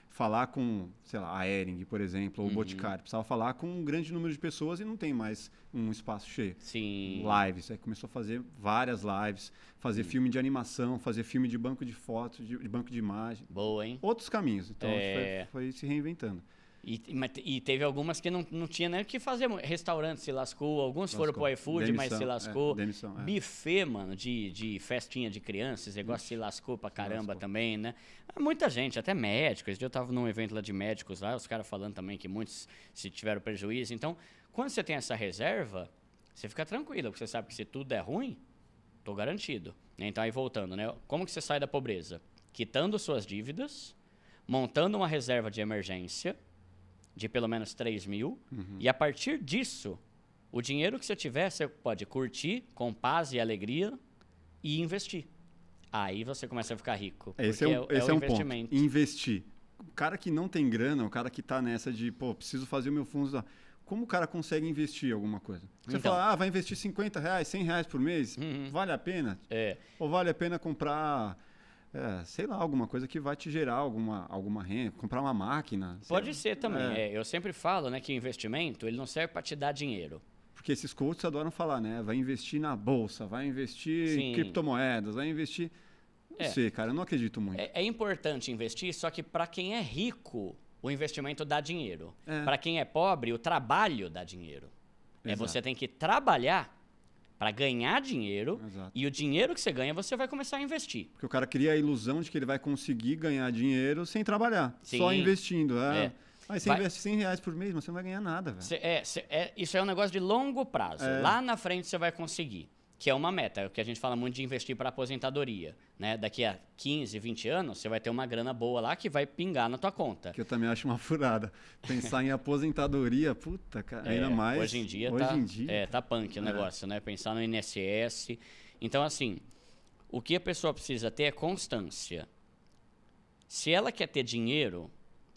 falar com, sei lá, a Hering, por exemplo, ou o Uhum. Boticário. Precisava falar com um grande número de pessoas e não tem mais um espaço cheio. Sim. Lives. Aí começou a fazer várias lives, fazer filme de animação, fazer filme de banco de fotos, de, de banco de imagem. Boa, hein? Outros caminhos. Então, É. foi, foi se reinventando. E, mas- e teve algumas que não, não tinha nem o que fazer. Restaurante se lascou, alguns foram Lascou. pro iFood, mas Demissão, se lascou. é, demissão, é. Buffet, mano, de, de festinha de crianças, esse negócio se lascou pra caramba lascou. também, né? Muita gente, até médicos. Esse dia eu tava num evento lá de médicos lá, os caras falando também que muitos se tiveram prejuízo. Então, quando você tem essa reserva, você fica tranquilo, porque você sabe que se tudo é ruim, tô garantido. Então, aí voltando, né? Como que você sai da pobreza? Quitando suas dívidas, montando uma reserva de emergência de pelo menos três mil. Uhum. E a partir disso, o dinheiro que você tiver, você pode curtir com paz e alegria e investir. Aí você começa a ficar rico. Esse é um, porque esse é é o um ponto. investimento. Investir. O cara que não tem grana, o cara que tá nessa de, pô, preciso fazer o meu fundo. Como o cara consegue investir alguma coisa? Você Então. fala, ah, vai investir cinquenta reais, cem reais por mês? Uhum. Vale a pena? É, Ou vale a pena comprar, é, sei lá, alguma coisa que vai te gerar alguma, alguma renda? Comprar uma máquina? sei pode lá. ser também. É, É, eu sempre falo, né, que investimento ele não serve para te dar dinheiro. porque esses coaches adoram falar, né? Vai investir na bolsa, vai investir Sim. em criptomoedas, vai investir... Não É. sei, cara, eu não acredito muito. É, é importante investir, só que para quem é rico, o investimento dá dinheiro. É. Para quem é pobre, o trabalho dá dinheiro. É, Exato. você tem que trabalhar para ganhar dinheiro Exato. e o dinheiro que você ganha você vai começar a investir. Porque o cara cria a ilusão de que ele vai conseguir ganhar dinheiro sem trabalhar, Sim. só investindo. É. É. Aí você Vai- investe cem reais por mês, mas você não vai ganhar nada, velho. Cê- é, cê- é- isso é um negócio de longo prazo. É. Lá na frente você vai conseguir, que é uma meta, que a gente fala muito de investir para aposentadoria. Né? Daqui a quinze, vinte anos, você vai ter uma grana boa lá que vai pingar na tua conta. Que eu também acho uma furada. Pensar em aposentadoria, puta, cara, ainda É, mais. Hoje em dia, hoje tá, em dia. É, tá punk o É. negócio, né? Pensar no I N S S. Então, assim, o que a pessoa precisa ter é constância. Se ela quer ter dinheiro,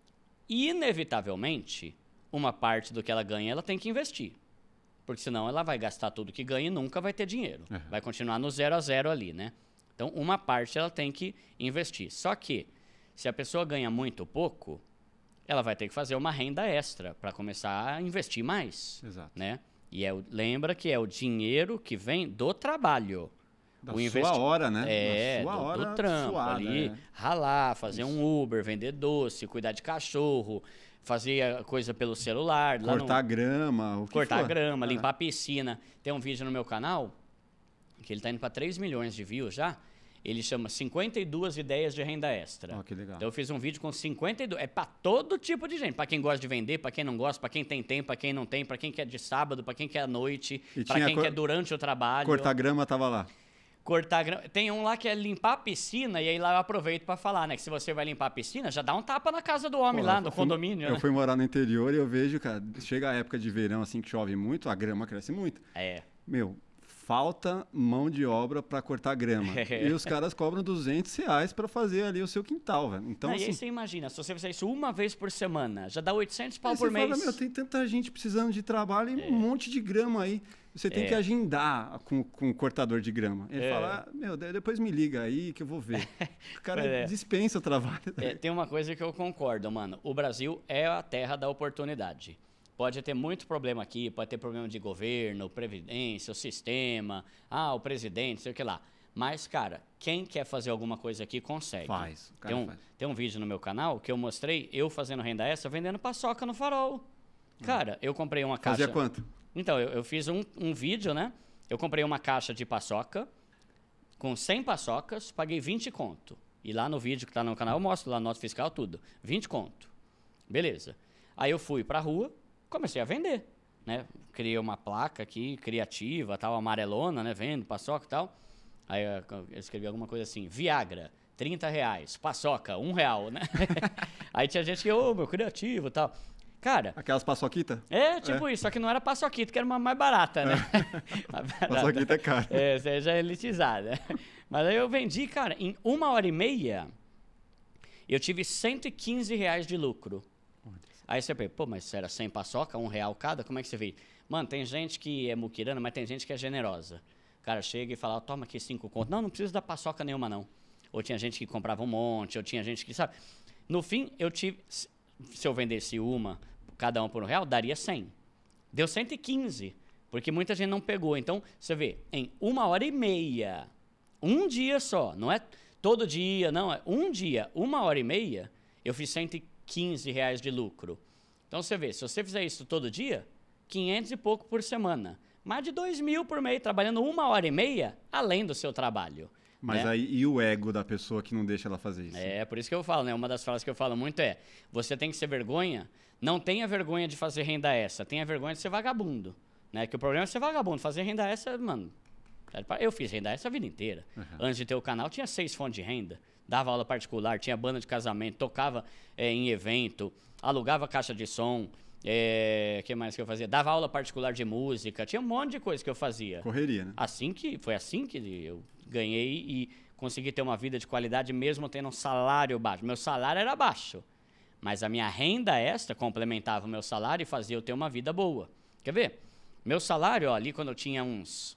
inevitavelmente, uma parte do que ela ganha, ela tem que investir. Porque senão ela vai gastar tudo que ganha e nunca vai ter dinheiro. É. Vai continuar no zero a zero ali, né? Então, uma parte ela tem que investir. Só que, se a pessoa ganha muito pouco, ela vai ter que fazer uma renda extra para começar a investir mais, Exato. né? E é o, lembra que é o dinheiro que vem do trabalho. Da o sua investi- hora, né? É, da sua do, hora do trampo suada, ali. é. Ralar, fazer um Uber, vender doce, cuidar de cachorro, fazer a coisa pelo celular. lá no- Cortar grama, o que cortar for. grama, É. limpar a piscina. Tem um vídeo no meu canal, que ele tá indo para três milhões de views já. Ele chama cinquenta e duas ideias de renda extra. Ó, que legal. Então eu fiz um vídeo com cinquenta e dois. É para todo tipo de gente. Para quem gosta de vender, para quem não gosta, para quem tem tempo, para quem não tem, para quem quer de sábado, para quem quer à noite, E para tinha quem cor- quer durante o trabalho. Cortar grama tava lá. Cortar grama. Tem um lá que é limpar a piscina, e aí lá eu aproveito para falar, né? Que se você vai limpar a piscina, já dá um tapa na casa do homem Pô, lá eu no fui- condomínio. Eu né? fui morar no interior e eu vejo, cara, chega a época de verão, assim, que chove muito, a grama cresce muito. É. Meu, falta mão de obra para cortar grama. E os caras cobram duzentos reais para fazer ali o seu quintal, velho. Então, Não, e assim... aí você imagina, se você fizer isso uma vez por semana, já dá oitocentos pau aí por você mês. fala, meu, tem tanta gente precisando de trabalho e um monte de grama aí. Você tem É. que agendar com, com o cortador de grama. Ele É. fala, ah, meu, de- depois me liga aí que eu vou ver. O cara É. dispensa o trabalho. É, tem uma coisa que eu concordo, mano. O Brasil é a terra da oportunidade. Pode ter muito problema aqui, pode ter problema de governo, previdência, o sistema, ah, o presidente, sei o que lá. Mas, cara, quem quer fazer alguma coisa aqui consegue. Faz, o cara tem, um, faz. tem um vídeo no meu canal que eu mostrei eu fazendo renda extra vendendo paçoca no farol. Cara, eu comprei uma caixa... Fazia quanto? Então, eu, eu fiz um, um vídeo, né? Eu comprei uma caixa de paçoca com cem paçocas, paguei vinte conto. E lá no vídeo que tá no canal eu mostro lá, nota fiscal, tudo. vinte conto. Beleza. Aí eu fui pra rua, comecei a vender, né? Criei uma placa aqui, criativa, tal, amarelona, né? Vendo paçoca e tal. Aí eu eu escrevi alguma coisa assim, Viagra, trinta reais, paçoca, um real, né? Aí tinha gente que, ô, meu, criativo e tal. Cara, Aquelas paçoquitas? é, tipo isso, só que não era paçoquita, que era uma mais barata, né? Mais barata. Paçoquita é caro. É, você já é elitizada. Mas aí eu vendi, cara, em uma hora e meia, eu tive cento e quinze reais de lucro. Aí você pensa, pô, mas era cem paçoca, um real cada, como é que você vê? Mano, tem gente que é muquirana, mas tem gente que é generosa. O cara chega e fala, toma aqui cinco contos. Não, não precisa da paçoca nenhuma, não. Ou tinha gente que comprava um monte, ou tinha gente que, sabe... No fim, eu tive... Se eu vendesse uma, cada uma por um real, daria cem. Deu cento e quinze, porque muita gente não pegou. Então, você vê, em uma hora e meia, um dia só, não é todo dia, não, é um dia, uma hora e meia, eu fiz cento e quinze reais de lucro. Então, você vê, se você fizer isso todo dia, quinhentos e pouco por semana. Mais de dois mil por mês, trabalhando uma hora e meia, além do seu trabalho. Mas né? aí, e o ego da pessoa que não deixa ela fazer isso? É, por isso que eu falo, né? Uma das falas que eu falo muito é, você tem que ser vergonha, não tenha vergonha de fazer renda extra, tenha vergonha de ser vagabundo, né? Que o problema é ser vagabundo, fazer renda extra, mano, eu fiz renda extra a vida inteira. Uhum. Antes de ter o canal, tinha seis fontes de renda, dava aula particular, tinha banda de casamento, tocava é, em evento, alugava caixa de som, é, que mais que eu fazia? Dava aula particular de música, tinha um monte de coisa que eu fazia. Correria, né? Assim que, foi assim que eu ganhei e consegui ter uma vida de qualidade mesmo tendo um salário baixo. Meu salário era baixo, mas a minha renda extra complementava o meu salário e fazia eu ter uma vida boa. Quer ver? Meu salário, ó, ali quando eu tinha uns,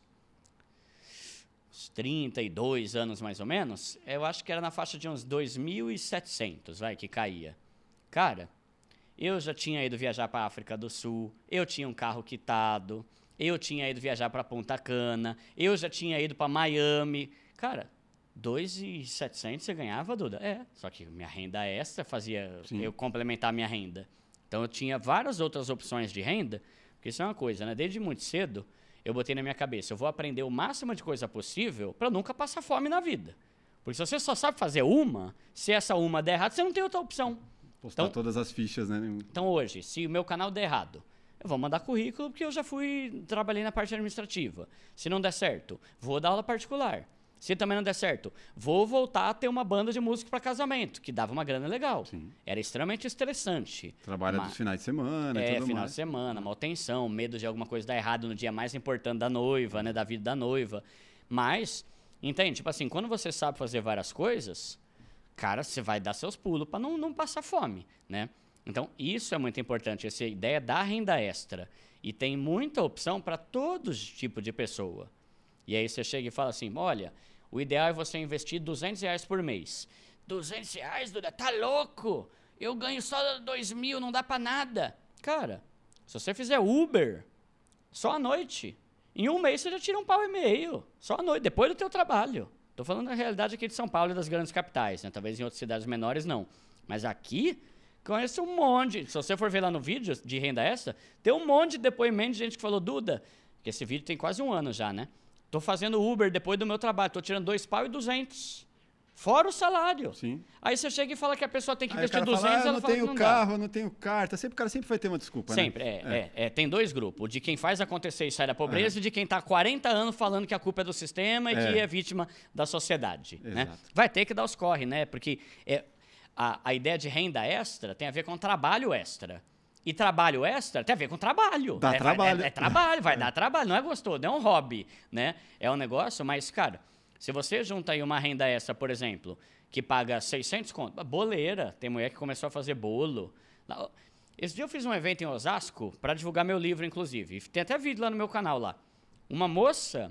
uns trinta e dois anos mais ou menos, eu acho que era na faixa de uns dois mil e setecentos, vai, que caía. Cara, eu já tinha ido viajar para a África do Sul, eu tinha um carro quitado, eu tinha ido viajar para Punta Cana, eu já tinha ido para Miami. Cara, dois mil e setecentos você ganhava, Duda? É, só que minha renda extra fazia Sim. eu complementar a minha renda. Então eu tinha várias outras opções de renda, porque isso é uma coisa, né? Desde muito cedo, eu botei na minha cabeça, eu vou aprender o máximo de coisa possível para nunca passar fome na vida. Porque se você só sabe fazer uma, se essa uma der errado, você não tem outra opção. Postar então, todas as fichas, né? Então hoje, se o meu canal der errado, eu vou mandar currículo porque eu já fui, trabalhei na parte administrativa. Se não der certo, vou dar aula particular. Se também não der certo, vou voltar a ter uma banda de música para casamento, que dava uma grana legal. Sim. Era extremamente estressante. Trabalha mas, dos finais de semana é, e tudo final mais. de semana, mal tensão, medo de alguma coisa dar errado no dia mais importante da noiva, né, da vida da noiva. Mas, entende? Tipo assim, quando você sabe fazer várias coisas, cara, você vai dar seus pulos para não, não passar fome, né? Então, isso é muito importante, essa ideia da renda extra. E tem muita opção para todo tipo de pessoa. E aí você chega e fala assim, olha, o ideal é você investir duzentos reais por mês. duzentos reais, Duda? Tá louco? Eu ganho só dois mil, não dá para nada. Cara, se você fizer Uber, só à noite, em um mês você já tira um pau e meio. Só à noite, depois do teu trabalho. Tô falando da realidade aqui de São Paulo e das grandes capitais, né? Talvez em outras cidades menores não. Mas aqui, conheço um monte. Se você for ver lá no vídeo de renda extra, tem um monte de depoimento de gente que falou, Duda, que esse vídeo tem quase um ano já, né? Tô fazendo Uber depois do meu trabalho, tô tirando dois pau e duzentos. Fora o salário. Sim. Aí você chega e fala que a pessoa tem que Aí investir duzentos, fala, ah, eu ela não fala tenho que não carro, dá. eu não tenho carta. Sempre, o cara sempre vai ter uma desculpa, sempre, né? Sempre, é, é. É, é. Tem dois grupos. O de quem faz acontecer e sai da pobreza é. e de quem está há quarenta anos falando que a culpa é do sistema e é. que é vítima da sociedade. Né? Vai ter que dar os corre, né? Porque é, a, a ideia de renda extra tem a ver com trabalho extra. E trabalho extra tem a ver com trabalho. Dá é, trabalho. É, é trabalho, vai é. dar trabalho. Não é gostoso, não é um hobby, né? É um negócio, mas, cara, se você junta aí uma renda extra, por exemplo, que paga seiscentos conto, boleira, tem mulher que começou a fazer bolo. Esse dia eu fiz um evento em Osasco para divulgar meu livro, inclusive. Tem até vídeo lá no meu canal lá. Uma moça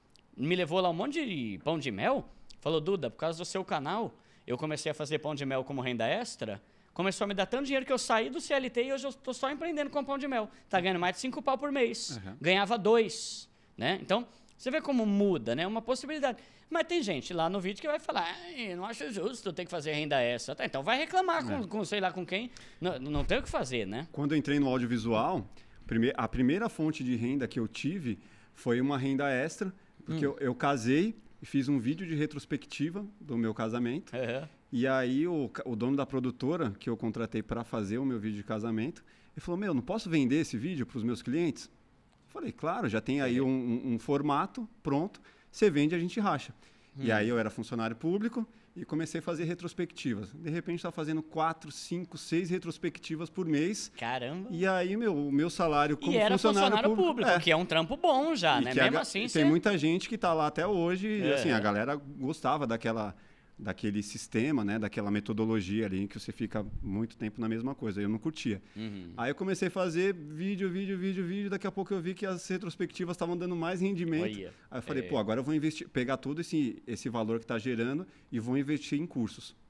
me levou lá um monte de pão de mel, falou, Duda, por causa do seu canal, eu comecei a fazer pão de mel como renda extra. Começou a me dar tanto dinheiro que eu saí do C L T e hoje eu estou só empreendendo com pão de mel. Tá ganhando mais de cinco pau por mês. Uhum. Ganhava dois, né? Então, você vê como muda, né? Uma possibilidade. Mas tem gente lá no vídeo que vai falar, não acho justo ter que fazer renda extra. Tá, então vai reclamar com, é. com sei lá com quem. Não, não tem o que fazer, né? Quando eu entrei no audiovisual, a primeira fonte de renda que eu tive foi uma renda extra, porque hum. eu, eu casei e fiz um vídeo de retrospectiva do meu casamento. Uhum. E aí o, o dono da produtora que eu contratei para fazer o meu vídeo de casamento, ele falou, meu, não posso vender esse vídeo para os meus clientes? Eu falei, claro, já tem aí um, um, um formato pronto, você vende, a gente racha. Hum. E aí eu era funcionário público e comecei a fazer retrospectivas. De repente estava fazendo quatro, cinco, seis retrospectivas por mês. Caramba! E aí meu, o meu salário como e era funcionário, funcionário público, público é. que é um trampo bom já, e né? Mesmo a, assim, tem você... muita gente que está lá até hoje e é. assim, a galera gostava daquela... daquele sistema, né, daquela metodologia ali que você fica muito tempo na mesma coisa. Eu não curtia. Uhum. Aí eu comecei a fazer vídeo, vídeo, vídeo, vídeo. Daqui a pouco eu vi que as retrospectivas estavam dando mais rendimento. Olha, Aí eu falei, é... pô, agora eu vou investir, pegar todo esse, esse valor que está gerando e vou investir em cursos.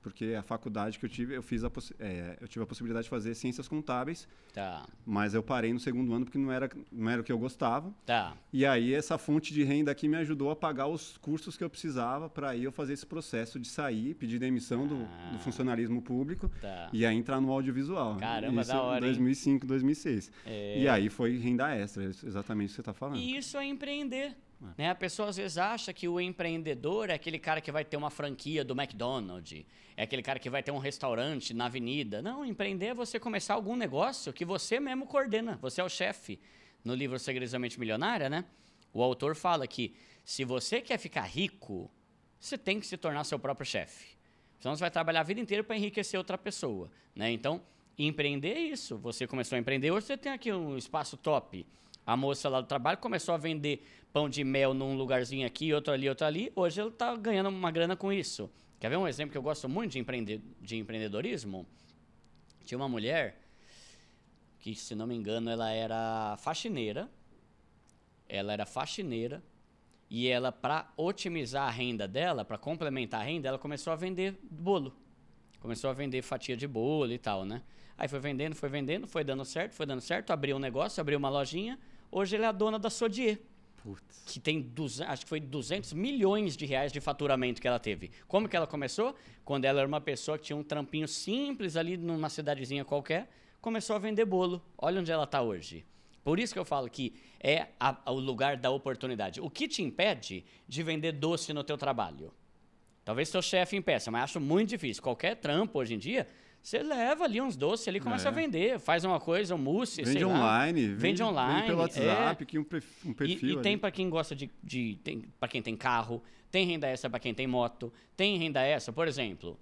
porque a faculdade que eu tive, eu, fiz a é, eu tive a possibilidade de fazer ciências contábeis, tá. mas eu parei no segundo ano porque não era, não era o que eu gostava. Tá. E aí essa fonte de renda aqui me ajudou a pagar os cursos que eu precisava para aí eu fazer esse processo de sair, pedir demissão do, ah. do funcionalismo público tá. e aí entrar no audiovisual. Caramba, isso da hora, em dois mil e cinco, dois mil e seis. É... E aí foi renda extra, exatamente o que você está falando. E isso é empreender. É. Né? A pessoa às vezes acha que o empreendedor é aquele cara que vai ter uma franquia do McDonald's, é aquele cara que vai ter um restaurante na avenida. Não, empreender é você começar algum negócio que você mesmo coordena, você é o chefe. No livro Segredos da Mente Milionária, né? O autor fala que se você quer ficar rico, você tem que se tornar seu próprio chefe. Senão você vai trabalhar a vida inteira para enriquecer outra pessoa. Né? Então, empreender é isso. Você começou a empreender, hoje você tem aqui um espaço top. A moça lá do trabalho começou a vender pão de mel num lugarzinho aqui, outro ali, outro ali. Hoje ela está ganhando uma grana com isso. Quer ver um exemplo que eu gosto muito de, empreender, de empreendedorismo? Tinha uma mulher que, se não me engano, ela era faxineira. Ela era faxineira. E ela, para otimizar a renda dela, para complementar a renda, ela começou a vender bolo. Começou a vender fatia de bolo e tal, né? Aí foi vendendo, foi vendendo, foi dando certo, foi dando certo. Abriu um negócio, abriu uma lojinha. Hoje ela é a dona da Sodier. Putz. Que tem, duzentos, acho que foi duzentos milhões de reais de faturamento que ela teve. Como que ela começou? Quando ela era uma pessoa que tinha um trampinho simples ali numa cidadezinha qualquer, começou a vender bolo. Olha onde ela está hoje. Por isso que eu falo que é a, a, o lugar da oportunidade. O que te impede de vender doce no teu trabalho? Talvez seu chefe impeça, mas acho muito difícil. Qualquer trampo hoje em dia, você leva ali uns doces ali, começa é. a vender, faz uma coisa, um mousse, vende sei online, lá. Vende, vende online. Vende pelo WhatsApp, é. que um, um perfil. E, e tem para quem gosta de, de tem para quem tem carro, tem renda extra para quem tem moto, tem renda extra, por exemplo.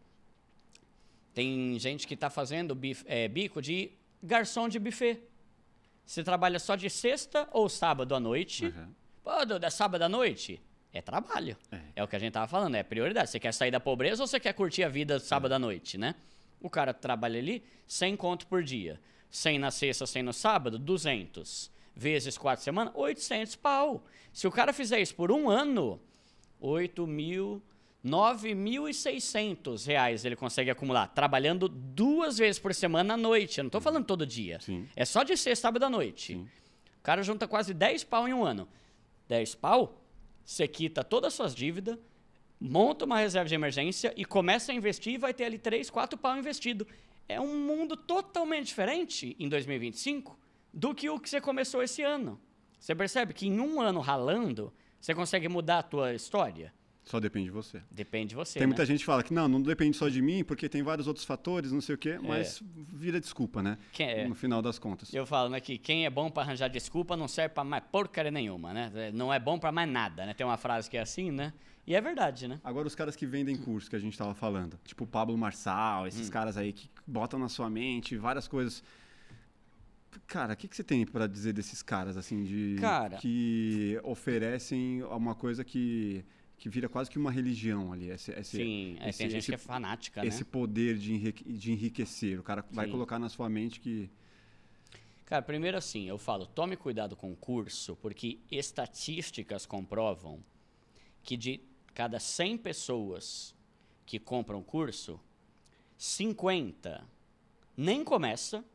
Tem gente que está fazendo bif, é, bico de garçom de buffet. Você trabalha só de sexta ou sábado à noite? Uhum. Pô, da sábado à noite? É trabalho. É. é o que a gente tava falando, é prioridade. Você quer sair da pobreza ou você quer curtir a vida sábado é. à noite, né? O cara trabalha ali cem conto por dia. cem na sexta, cem no sábado, duzentos. Vezes quatro semanas, oitocentos pau. Se o cara fizer isso por um ano, oito mil, nove mil e seiscentos reais ele consegue acumular, trabalhando duas vezes por semana à noite. Eu não tô falando todo dia. Sim. É só de sexta, sábado à noite. Sim. O cara junta quase dez pau em um ano. dez pau, você quita todas as suas dívidas, monta uma reserva de emergência e começa a investir e vai ter ali três, quatro pau investido. É um mundo totalmente diferente em dois mil e vinte e cinco do que o que você começou esse ano. Você percebe que em um ano ralando, você consegue mudar a tua história? Só depende de você. Depende de você, Tem né? muita gente que fala que não, não depende só de mim, porque tem vários outros fatores, não sei o quê, É. mas vira desculpa, né? Quem é? No final das contas. Eu falo, né, que quem é bom para arranjar desculpa não serve para mais porcaria nenhuma, né? Não é bom para mais nada, né? Tem uma frase que é assim, né? E é verdade, né? Agora, os caras que vendem curso que a gente estava falando, tipo o Pablo Marçal, esses hum. caras aí que botam na sua mente várias coisas. Cara, o que, que você tem para dizer desses caras, assim, de cara, que oferecem uma coisa que... que vira quase que uma religião ali. Esse, esse, Sim, esse, tem gente esse, que é fanática, esse né? poder de, enrique, de enriquecer. O cara vai Sim. colocar na sua mente que... Cara, primeiro assim, eu falo, tome cuidado com o curso, porque estatísticas comprovam que de cada cem pessoas que compram curso, cinquenta nem começa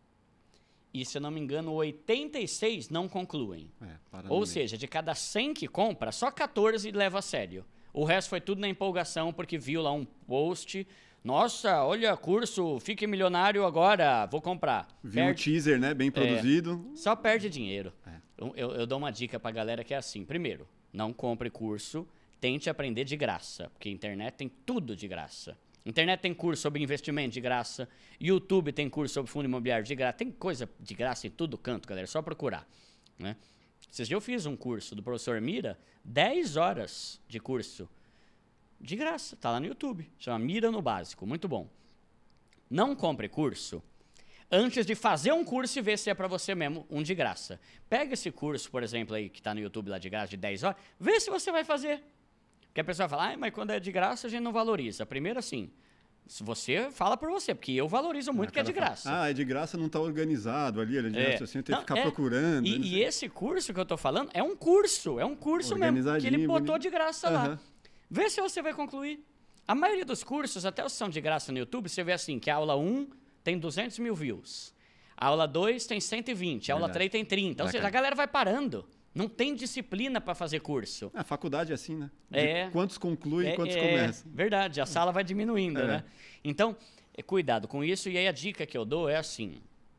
e, se eu não me engano, oitenta e seis não concluem. É, Ou seja, de cada cem que compra, só quatorze leva a sério. O resto foi tudo na empolgação, porque viu lá um post. Nossa, olha, curso, fique milionário agora, vou comprar. Viu um teaser, né? Bem produzido. É, só perde dinheiro. É. Eu, eu, eu dou uma dica pra galera que é assim. Primeiro, não compre curso, tente aprender de graça, porque a internet tem tudo de graça. Internet tem curso sobre investimento de graça, YouTube tem curso sobre fundo imobiliário de graça, tem coisa de graça em todo canto, galera, é só procurar, né? Esses dias eu fiz um curso do professor Mira, dez horas de curso, de graça, tá lá no YouTube, chama Mira no Básico, muito bom. Não compre curso antes de fazer um curso e ver se é para você mesmo, um de graça. Pega esse curso, por exemplo, aí que tá no YouTube lá de graça, de dez horas, vê se você vai fazer. Porque a pessoa fala, ah, mas quando é de graça a gente não valoriza. Primeiro assim, se você fala por você, porque eu valorizo muito ah, que é de graça. Fala, ah, é de graça, não está organizado ali, é de é. graça, assim, eu tenho não, que ficar é, procurando. E, e esse curso que eu tô falando é um curso, é um curso mesmo, que ele botou de graça uhum. lá. Vê se você vai concluir. A maioria dos cursos, até os que são de graça no YouTube, você vê assim, que a aula um tem duzentos mil views. A aula dois tem cento e vinte, a aula três tem trinta. Ou seja, a galera vai parando. Não tem disciplina para fazer curso. A faculdade é assim, né? De É. Quantos concluem e É, quantos é, começam. Verdade, a sala vai diminuindo, É. né? Então, é, cuidado com isso. E aí a dica que eu dou é assim.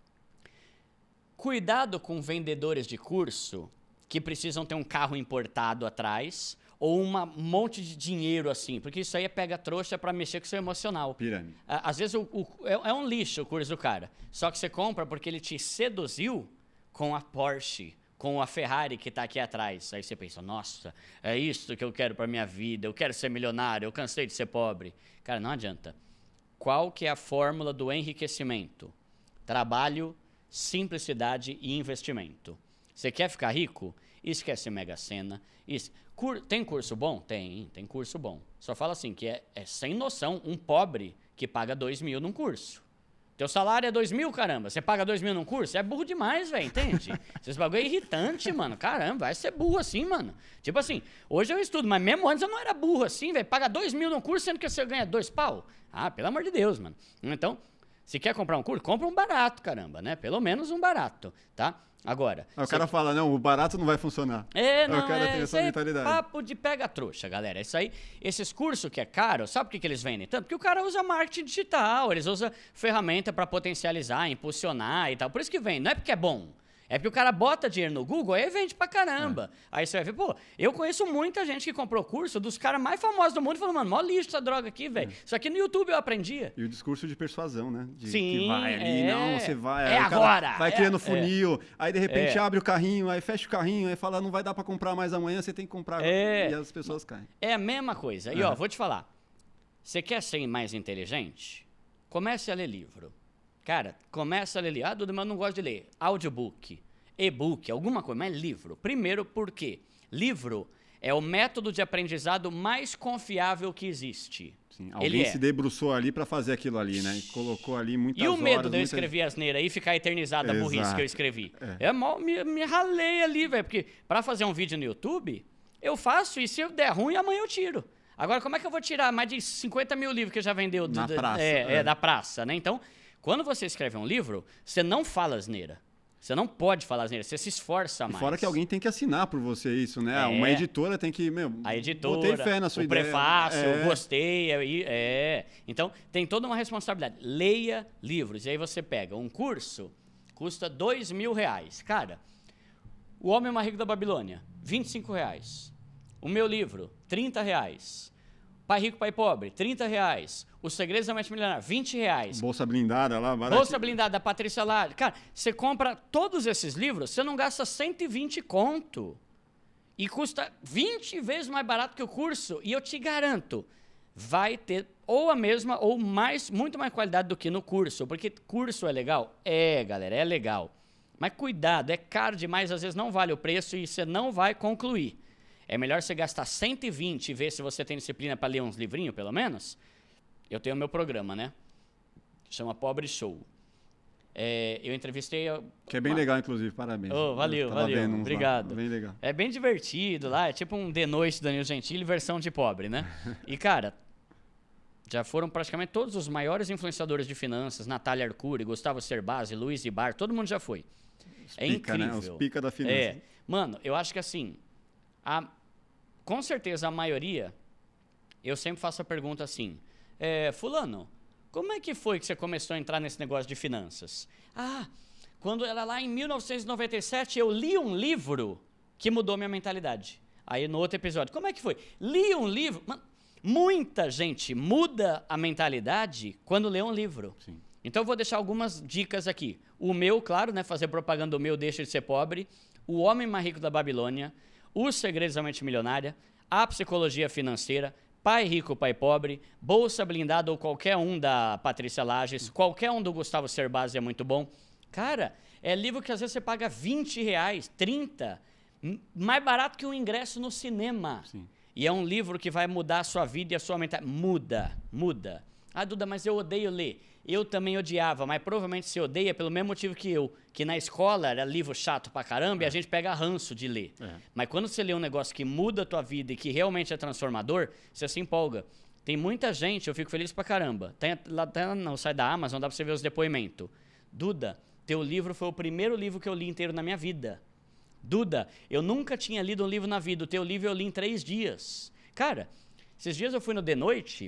Cuidado com vendedores de curso que precisam ter um carro importado atrás ou um monte de dinheiro assim, porque isso aí é pega trouxa para mexer com o seu emocional. Pirâmide. À- Às vezes o, o- é, é um lixo o curso do cara, só que você compra porque ele te seduziu com a Porsche, com a Ferrari que está aqui atrás. Aí você pensa, nossa, é isso que eu quero para minha vida, eu quero ser milionário, eu cansei de ser pobre. Cara, não adianta. Qual que é a fórmula do enriquecimento? Trabalho, simplicidade e investimento. Você quer ficar rico? Esquece Mega Sena. Es- Cur- Tem curso bom? Tem, tem curso bom. Só fala assim, que é, é sem noção um pobre que paga dois mil num curso. Teu salário é dois mil, caramba. Você paga dois mil num curso? É burro demais, velho, entende? Esse bagulho é irritante, mano. Caramba, vai ser burro assim, mano. Tipo assim, hoje eu estudo, mas mesmo antes eu não era burro assim, velho. Paga dois mil num curso, sendo que você ganha dois pau. Ah, pelo amor de Deus, mano. Então, se quer comprar um curso, compra um barato, caramba, né? Pelo menos um barato, tá? Agora... Aí o você- cara fala, não, o barato não vai funcionar. É, Aí não, o cara é, tem isso essa aí é mentalidade. papo de pega-trouxa, galera. Isso aí, esses cursos que é caro, sabe por que, que eles vendem tanto? Porque o cara usa marketing digital, eles usam ferramenta para potencializar, impulsionar e tal. Por isso que vem, não é porque é bom. É porque o cara bota dinheiro no Google, aí vende pra caramba. É. Aí você vai ver, pô, eu conheço muita gente que comprou curso dos caras mais famosos do mundo e falou, mano, mó lixo essa droga aqui, velho. É. Isso aqui no YouTube eu aprendia. E o discurso de persuasão, né? De Sim, que vai ali, é. não, você vai. É aí o cara agora, Vai é, criando é. funil, aí de repente É. abre o carrinho, aí fecha o carrinho, aí fala, não vai dar pra comprar mais amanhã, você tem que comprar agora. É. E as pessoas caem. É a mesma coisa. E É. ó, vou te falar. Você quer ser mais inteligente? Comece a ler livro. Cara, comece a ler livro. Ah, Dudu, mas eu não gosto de ler. Audiobook, e-book, alguma coisa, mas livro. Primeiro, por quê? Livro é o método de aprendizado mais confiável que existe. Sim, Ele alguém é. se debruçou ali pra fazer aquilo ali, né? E colocou ali muitas E o horas. medo de eu muitas- escrever asneira e ficar eternizado a burrice Exato. que eu escrevi? É. É. mó- me, me ralei ali, velho. Porque pra fazer um vídeo no YouTube, eu faço e se eu der ruim, amanhã eu tiro. Agora, como é que eu vou tirar mais de cinquenta mil livros que já vendeu do- Na da- praça, é, é. é, da praça, né? Então, quando você escreve um livro, você não fala asneira. Você não pode falar asneira, você se esforça E mais. fora que alguém tem que assinar por você isso, né? É. Uma editora tem que, meu, A editora, botei fé na sua o ideia. prefácio, É. gostei, é, é. Então, tem toda uma responsabilidade. Leia livros. E aí você pega um curso, custa dois mil reais. Cara, O Homem Mais Rico da Babilônia, vinte e cinco reais. O meu livro, trinta reais. Pai Rico, Pai Pobre, trinta reais. Os Segredos da Mente Milionária, vinte reais. Bolsa blindada lá, barato. Bolsa Blindada da Patrícia Lage. Cara, você compra todos esses livros, você não gasta cento e vinte conto. E custa vinte vezes mais barato que o curso. E eu te garanto, vai ter ou a mesma ou mais, muito mais qualidade do que no curso. Porque curso é legal? É, galera, é legal. Mas cuidado, é caro demais, às vezes não vale o preço e você não vai concluir. É melhor você gastar cento e vinte e ver se você tem disciplina para ler uns livrinhos, pelo menos. Eu tenho o meu programa, né? Chama Pobre Show. É, eu entrevistei... Que é bem uma... legal, inclusive, parabéns. Oh, valeu, valeu, obrigado. Lá. Bem legal. É bem divertido lá, é tipo um The Noite do Danilo Gentili, versão de pobre, né? E, cara, já foram praticamente todos os maiores influenciadores de finanças, Natália Arcuri, Gustavo Cerbasi, Luiz Ibar, todo mundo já foi. Os É pica, incrível. Né? Os pica da finança. É. Mano, eu acho que assim, a, com certeza a maioria, eu sempre faço a pergunta assim, é, fulano, como é que foi que você começou a entrar nesse negócio de finanças? Ah, quando era lá em mil novecentos e noventa e sete, eu li um livro que mudou minha mentalidade. Aí no outro episódio, como é que foi? Li um livro... Mano, muita gente muda a mentalidade quando lê um livro. Sim. Então eu vou deixar algumas dicas aqui. O meu, claro, né, fazer propaganda do meu, Deixa de Ser Pobre, O Homem Mais Rico da Babilônia, Os Segredos da Mente Milionária, A Psicologia Financeira, Pai Rico, Pai Pobre, Bolsa Blindada ou qualquer um da Patrícia Lages, qualquer um do Gustavo Cerbasi é muito bom. Cara, é livro que às vezes você paga vinte reais, trinta, mais barato que um ingresso no cinema. Sim. E é um livro que vai mudar a sua vida e a sua mentalidade. Muda, muda. Ah, Duda, mas eu odeio ler. Eu também odiava, mas provavelmente você odeia pelo mesmo motivo que eu. Que na escola era livro chato pra caramba é. e a gente pega ranço de ler. É. Mas quando você lê um negócio que muda a tua vida e que realmente é transformador, você se empolga. Tem muita gente, eu fico feliz pra caramba. Tem, lá tem, no site da Amazon, dá pra você ver os depoimentos. Duda, teu livro foi o primeiro livro que eu li inteiro na minha vida. Duda, eu nunca tinha lido um livro na vida. O teu livro eu li em três dias. Cara, esses dias eu fui no De Noite,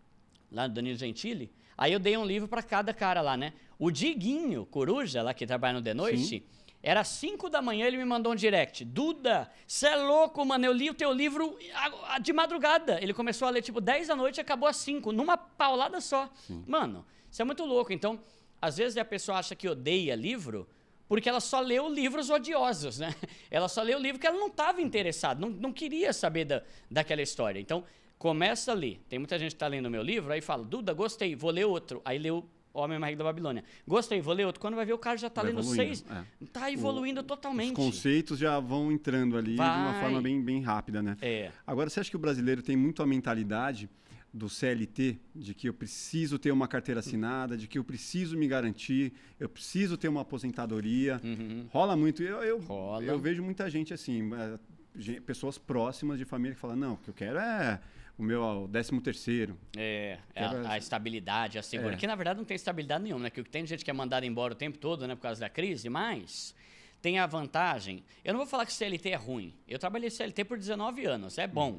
lá no Danilo Gentili, aí eu dei um livro pra cada cara lá, né? O Diguinho, Coruja, lá que trabalha no De Noite... Sim. Era cinco da manhã, ele me mandou um direct. Duda, você é louco, mano. Eu li o teu livro de madrugada. Ele começou a ler, tipo, dez da noite e acabou às cinco, numa paulada só. Sim. Mano, isso é muito louco. Então, às vezes a pessoa acha que odeia livro porque ela só leu livros odiosos, né? Ela só leu livro que ela não estava interessada, não, não queria saber da, daquela história. Então, começa a ler. Tem muita gente que está lendo o meu livro, aí fala, Duda, gostei, vou ler outro. Aí leu Homem Marido da Babilônia. Gostei, vou ler outro. Quando vai ver, o cara já tá vai lendo seis. É. Tá evoluindo o, totalmente. Os conceitos já vão entrando ali vai. de uma forma bem, bem rápida, né? É. Agora, você acha que o brasileiro tem muito a mentalidade do C L T, de que eu preciso ter uma carteira assinada, de que eu preciso me garantir, eu preciso ter uma aposentadoria? Uhum. Rola muito. Eu, eu, Rola. eu vejo muita gente assim, pessoas próximas de família que falam, não, o que eu quero é... o meu décimo terceiro. É, a, a estabilidade, a segurança. É. Que na verdade não tem estabilidade nenhuma, né? Que tem gente que é mandada embora o tempo todo, né? Por causa da crise, mas tem a vantagem. Eu não vou falar que C L T é ruim. Eu trabalhei C L T por dezenove anos, é bom. Hum.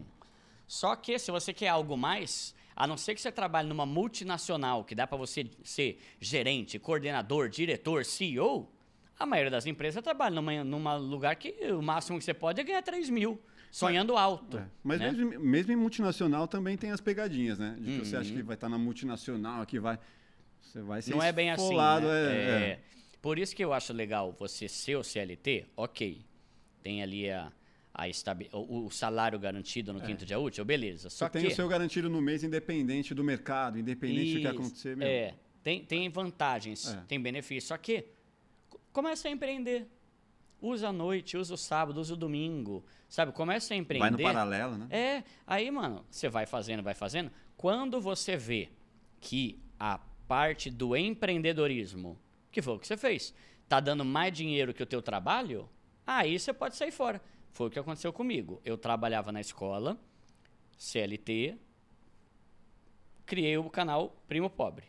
Só que se você quer algo mais, a não ser que você trabalhe numa multinacional, que dá para você ser gerente, coordenador, diretor, C E O, a maioria das empresas trabalha numa, numa lugar que o máximo que você pode é ganhar três mil. Sonhando alto. É. Mas né? mesmo, mesmo em multinacional também tem as pegadinhas, né? De que uhum. você acha que vai estar na multinacional, que vai... Você vai ser Não é bem assim, né? é, é, é. Por isso que eu acho legal você ser o C L T, ok. Tem ali a, a estabi... o, o salário garantido no é. quinto dia útil, beleza. Só você que... tem o seu garantido no mês independente do mercado, independente isso, do que acontecer mesmo. É, tem, tem vantagens, é. tem benefícios. Só que começa a empreender. Usa a noite, usa o sábado, usa o domingo, sabe? Começa a empreender. Vai no paralelo, né? É, aí, mano, você vai fazendo, vai fazendo. Quando você vê que a parte do empreendedorismo, que foi o que você fez, tá dando mais dinheiro que o teu trabalho, aí você pode sair fora. Foi o que aconteceu comigo. Eu trabalhava na escola, C L T, criei o canal Primo Pobre.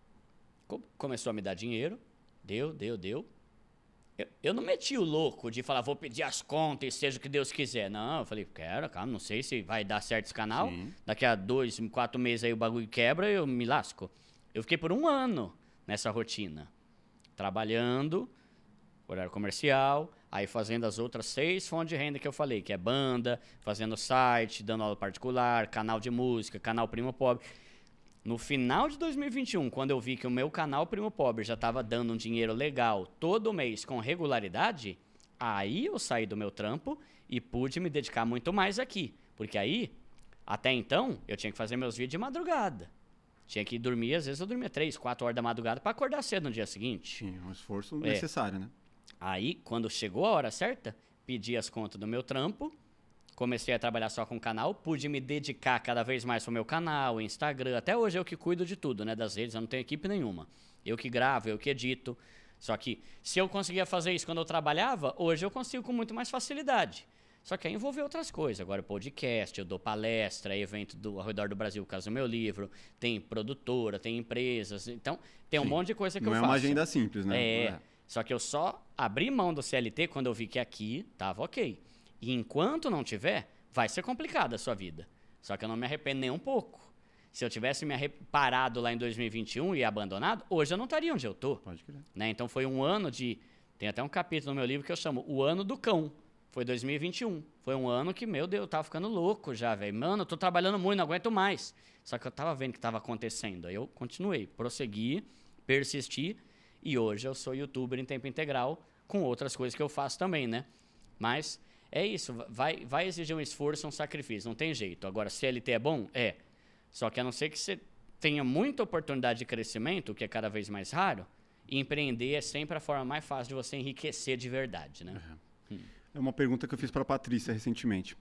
Começou a me dar dinheiro, deu, deu, deu. Eu, eu não meti o louco de falar, vou pedir as contas, seja o que Deus quiser. Não, eu falei, quero, calma, não sei se vai dar certo esse canal. Sim. Daqui a dois, quatro meses aí o bagulho quebra, eu me lasco. Eu fiquei por um ano nessa rotina. Trabalhando, horário comercial, aí fazendo as outras seis fontes de renda que eu falei, que é banda, fazendo site, dando aula particular, canal de música, canal Primo Pobre. No final de dois mil e vinte e um, quando eu vi que o meu canal Primo Pobre já estava dando um dinheiro legal todo mês com regularidade, aí eu saí do meu trampo e pude me dedicar muito mais aqui. Porque aí, até então, eu tinha que fazer meus vídeos de madrugada. Tinha que dormir, às vezes eu dormia três, quatro horas da madrugada para acordar cedo no dia seguinte. Sim, um esforço é. necessário, né? Aí, quando chegou a hora certa, pedi as contas do meu trampo, comecei a trabalhar só com o canal, pude me dedicar cada vez mais pro meu canal, Instagram. Até hoje eu que cuido de tudo, né? Das redes, eu não tenho equipe nenhuma. Eu que gravo, eu que edito. Só que se eu conseguia fazer isso quando eu trabalhava, hoje eu consigo com muito mais facilidade. Só que aí envolve outras coisas. Agora podcast, eu dou palestra, evento do, ao redor do Brasil, por causa do meu livro. Tem produtora, tem empresas. Então, tem um Sim. monte de coisa que não eu é faço. Não é uma agenda simples, né? É, é. Só que eu só abri mão do C L T quando eu vi que aqui tava ok. E enquanto não tiver, vai ser complicada a sua vida. Só que eu não me arrependo nem um pouco. Se eu tivesse me parado lá em dois mil e vinte e um e abandonado, hoje eu não estaria onde eu tô. Pode crer. Né? Então foi um ano de... Tem até um capítulo no meu livro que eu chamo O Ano do Cão. Foi dois mil e vinte e um. Foi um ano que, meu Deus, eu tava ficando louco já, velho. Mano, eu tô trabalhando muito, não aguento mais. Só que eu tava vendo o que tava acontecendo. Aí eu continuei, prossegui, persisti. E hoje eu sou youtuber em tempo integral, com outras coisas que eu faço também, né? Mas é isso, vai, vai exigir um esforço, um sacrifício, não tem jeito. Agora, C L T é bom? É. Só que a não ser que você tenha muita oportunidade de crescimento, que é cada vez mais raro, empreender é sempre a forma mais fácil de você enriquecer de verdade, né? Uhum. Hum. É uma pergunta que eu fiz para a Patrícia recentemente.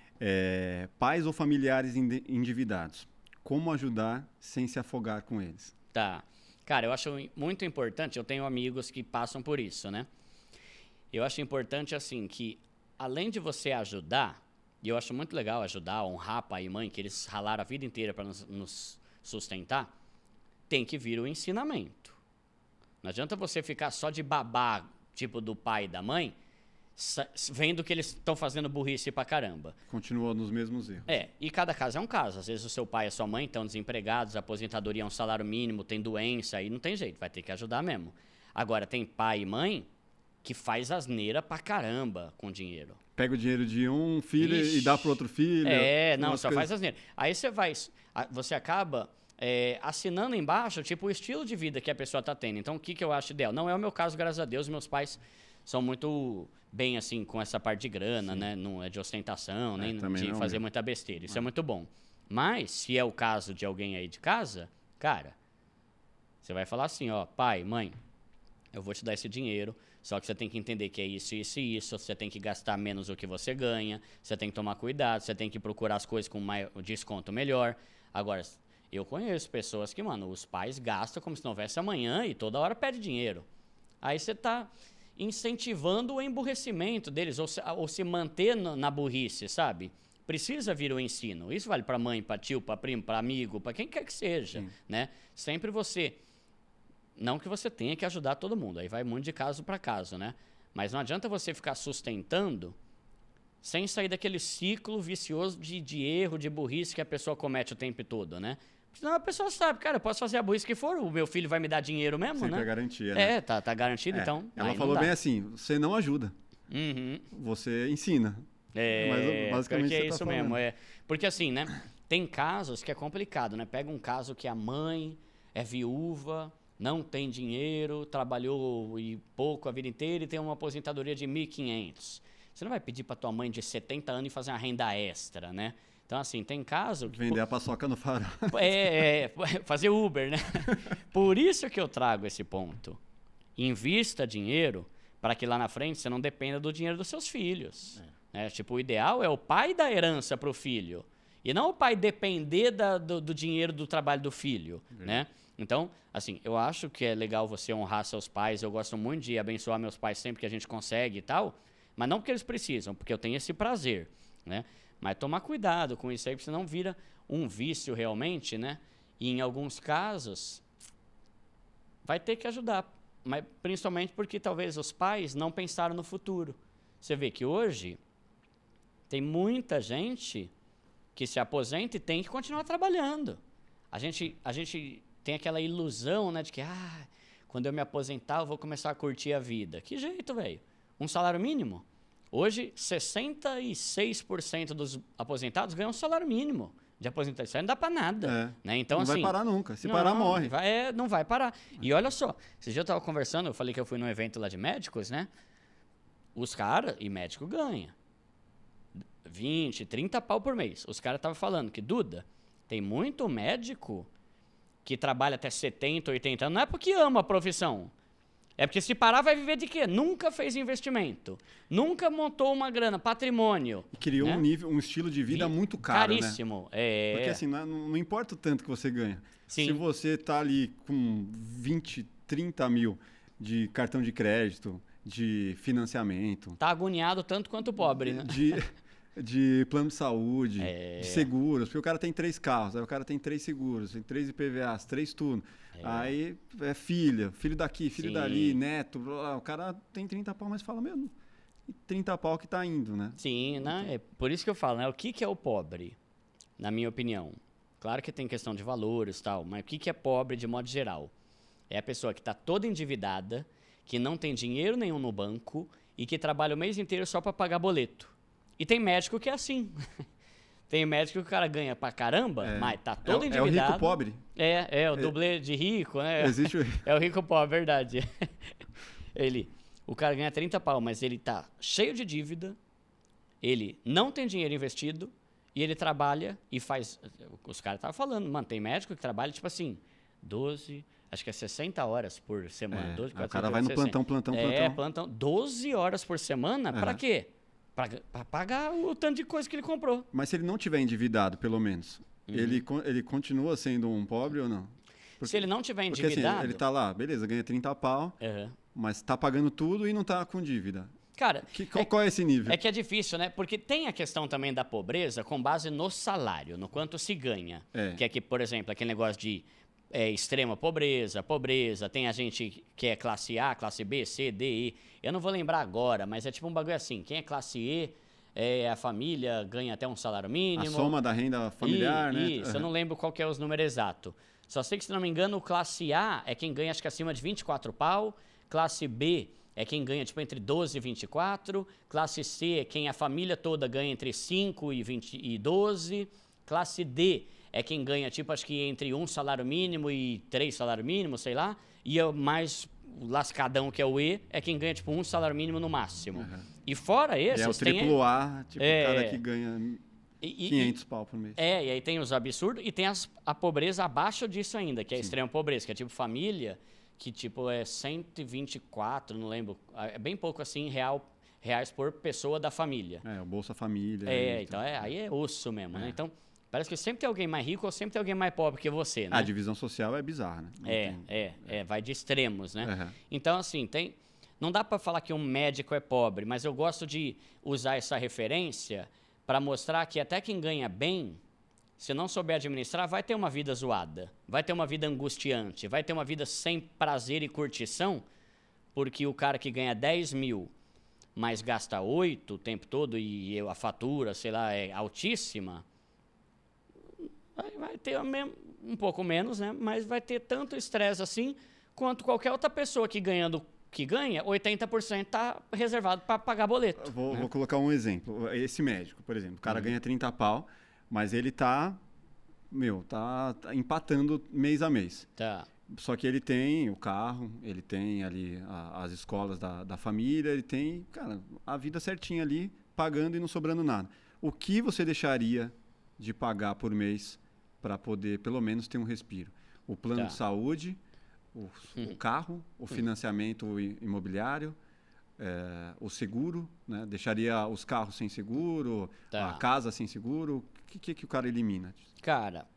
É, pais ou familiares endividados, como ajudar sem se afogar com eles? Tá. Cara, eu acho muito importante, eu tenho amigos que passam por isso, né? Eu acho importante, assim, que além de você ajudar, e eu acho muito legal ajudar, honrar pai e mãe, que eles ralaram a vida inteira para nos, nos sustentar, tem que vir o ensinamento. Não adianta você ficar só de babá, tipo do pai e da mãe, vendo que eles estão fazendo burrice pra caramba. Continua nos mesmos erros. É, e cada caso é um caso. Às vezes o seu pai e a sua mãe estão desempregados, a aposentadoria é um salário mínimo, tem doença, aí não tem jeito, vai ter que ajudar mesmo. Agora, tem pai e mãe que faz asneira pra caramba com dinheiro. Pega o dinheiro de um filho Ixi, e dá pro outro filho. É, não, só coisas... faz asneira. Aí você vai, você acaba é, assinando embaixo, tipo, o estilo de vida que a pessoa tá tendo. Então, o que, que eu acho ideal? Não é o meu caso, graças a Deus, meus pais são muito bem, assim, com essa parte de grana, Sim. né? Não é de ostentação, é, nem de não, fazer mesmo. muita besteira. Isso é. é muito bom. Mas, se é o caso de alguém aí de casa, cara, você vai falar assim, ó, pai, mãe, eu vou te dar esse dinheiro, só que você tem que entender que é isso, isso e isso, você tem que gastar menos do que você ganha, você tem que tomar cuidado, você tem que procurar as coisas com mais, o desconto melhor. Agora, eu conheço pessoas que, mano, os pais gastam como se não houvesse amanhã e toda hora pede dinheiro. Aí você tá incentivando o emburrecimento deles, ou se, ou se manter no, na burrice, sabe? Precisa vir o ensino. Isso vale para mãe, para tio, para primo, para amigo, para quem quer que seja, Sim. né? Sempre você... Não que você tenha que ajudar todo mundo, aí vai muito de caso para caso, né? Mas não adianta você ficar sustentando sem sair daquele ciclo vicioso de, de erro, de burrice que a pessoa comete o tempo todo, né? Senão a pessoa sabe, cara, eu posso fazer a burrice que for, o meu filho vai me dar dinheiro mesmo, Sempre né? é garantia, né? É, tá, tá garantido, é. então. Ela falou bem assim, você não ajuda, uhum. você ensina. É, Mas basicamente porque é você tá isso falando. mesmo. É. Porque assim, né? Tem casos que é complicado, né? Pega um caso que a mãe é viúva, não tem dinheiro, trabalhou e pouco a vida inteira e tem uma aposentadoria de mil e quinhentos. Você não vai pedir para tua mãe de setenta anos e fazer uma renda extra, né? Então, assim, tem caso... Que, Vender a paçoca no farol. É, é, fazer Uber, né? Por isso que eu trago esse ponto. Invista dinheiro para que lá na frente você não dependa do dinheiro dos seus filhos. É. Né? Tipo, o ideal é o pai dar herança para o filho. E não o pai depender da, do, do dinheiro do trabalho do filho, é. né? Então, assim, eu acho que é legal você honrar seus pais. Eu gosto muito de abençoar meus pais sempre que a gente consegue e tal. Mas não porque eles precisam, porque eu tenho esse prazer, né? Mas tomar cuidado com isso aí, porque senão vira um vício realmente, né? E em alguns casos, vai ter que ajudar. Mas principalmente porque talvez os pais não pensaram no futuro. Você vê que hoje tem muita gente que se aposenta e tem que continuar trabalhando. A gente, a gente tem aquela ilusão, né, de que ah, quando eu me aposentar eu vou começar a curtir a vida. Que jeito, velho? Um salário mínimo? Hoje, sessenta e seis por cento dos aposentados ganham um salário mínimo de aposentadoria. Isso aí não dá pra nada. É. Né? Então, não assim, vai parar nunca. Se não, parar, morre. Vai, é, não vai parar. E olha só, esse dia eu tava conversando, eu falei que eu fui num evento lá de médicos, né? Os caras, e médico ganha vinte, trinta pau por mês. Os caras estavam falando que, Duda, tem muito médico que trabalha até setenta, oitenta anos. Não é porque ama a profissão. É porque se parar vai viver de quê? Nunca fez investimento. Nunca montou uma grana, patrimônio. E criou né? um nível, um estilo de vida Vi... muito caro, Caríssimo. Né? É... Porque assim, não, não importa o tanto que você ganha. Sim. Se você tá ali com vinte, trinta mil de cartão de crédito, de financiamento... Tá agoniado tanto quanto o pobre, de, né? De, de plano de saúde, é... de seguros. Porque o cara tem três carros, aí o cara tem três seguros, tem três I P V As, três tudo. É. Aí é filha, filho daqui, filho Sim. dali, neto, blá, blá, o cara tem trinta pau, mas fala mesmo, trinta pau que tá indo, né? Sim, né? É por isso que eu falo, né? O que, que é o pobre, na minha opinião? Claro que tem questão de valores e tal, mas o que, que é pobre de modo geral? É a pessoa que tá toda endividada, que não tem dinheiro nenhum no banco e que trabalha o mês inteiro só para pagar boleto. E tem médico que é assim. Tem médico que o cara ganha pra caramba, é. mas tá todo é, endividado. É o rico pobre. É, é o dublê de rico, né? Existe o... É o rico pobre, verdade. Ele, o cara ganha trinta pau, mas ele tá cheio de dívida, ele não tem dinheiro investido e ele trabalha e faz... Os caras estavam falando, mano, tem médico que trabalha tipo assim, doze, acho que é sessenta horas por semana. É. doze, o cara vai no plantão, plantão, plantão. É, plantão. doze horas por semana, é. Pra quê? Para pagar o tanto de coisa que ele comprou. Mas se ele não tiver endividado, pelo menos, uhum. ele, ele continua sendo um pobre ou não? Porque, se ele não tiver endividado... Porque assim, ele tá lá, beleza, ganha trinta pau, uhum. mas tá pagando tudo e não tá com dívida. Cara, que, qual, é, qual é esse nível? É que é difícil, né? Porque tem a questão também da pobreza com base no salário, no quanto se ganha. É. Que é que, por exemplo, aquele negócio de é, extrema pobreza, pobreza, tem a gente que é classe A, classe B, C, D, E. Eu não vou lembrar agora, mas é tipo um bagulho assim. Quem é classe E, é, a família ganha até um salário mínimo. A soma da renda familiar, e, né? Isso, uhum. eu não lembro qual que é os números exatos. Só sei que, se não me engano, classe A é quem ganha, acho que acima de vinte e quatro pau. Classe B é quem ganha, tipo, entre doze e vinte e quatro. Classe C é quem a família toda ganha entre cinco e vinte e doze. Classe D é quem ganha, tipo, acho que entre um salário mínimo e três salário mínimo, sei lá. E o mais lascadão, que é o E, é quem ganha, tipo, um salário mínimo no máximo. Uhum. E fora esses, é o triplo tem... A, tipo, é... o cara que ganha... E, quinhentos pau por mês. É, e aí tem os absurdos e tem as, a pobreza abaixo disso ainda, que é a Sim. extrema pobreza, que é tipo família, que tipo é cento e vinte e quatro, não lembro, é bem pouco assim, real, reais por pessoa da família. É, o Bolsa Família. É, então é, aí é osso mesmo, é. né? Então, parece que sempre tem alguém mais rico ou sempre tem alguém mais pobre que você, né? A divisão social é bizarra, né? Não É, tem... é, é, vai de extremos, né? Uhum. Então, assim, tem... Não dá para falar que um médico é pobre, mas eu gosto de usar essa referência para mostrar que até quem ganha bem, se não souber administrar, vai ter uma vida zoada, vai ter uma vida angustiante, vai ter uma vida sem prazer e curtição, porque o cara que ganha dez mil, mas gasta oito o tempo todo e a fatura, sei lá, é altíssima, vai, vai ter um pouco menos, né? Mas vai ter tanto estresse assim, quanto qualquer outra pessoa que ganhando que ganha, oitenta por cento está reservado para pagar boleto. Vou, né? vou colocar um exemplo. Esse médico, por exemplo, o cara uhum. ganha trinta pau, mas ele tá, meu, tá, tá empatando mês a mês. Tá. Só que ele tem o carro, ele tem ali a, as escolas da, da família, ele tem, cara, a vida certinha ali, pagando e não sobrando nada. O que você deixaria de pagar por mês para poder, pelo menos, ter um respiro? O plano tá. de saúde... O, uhum. o carro, o financiamento imobiliário, é, o seguro, né? Deixaria os carros sem seguro, tá. a casa sem seguro. O que, que, que o cara elimina? Cara,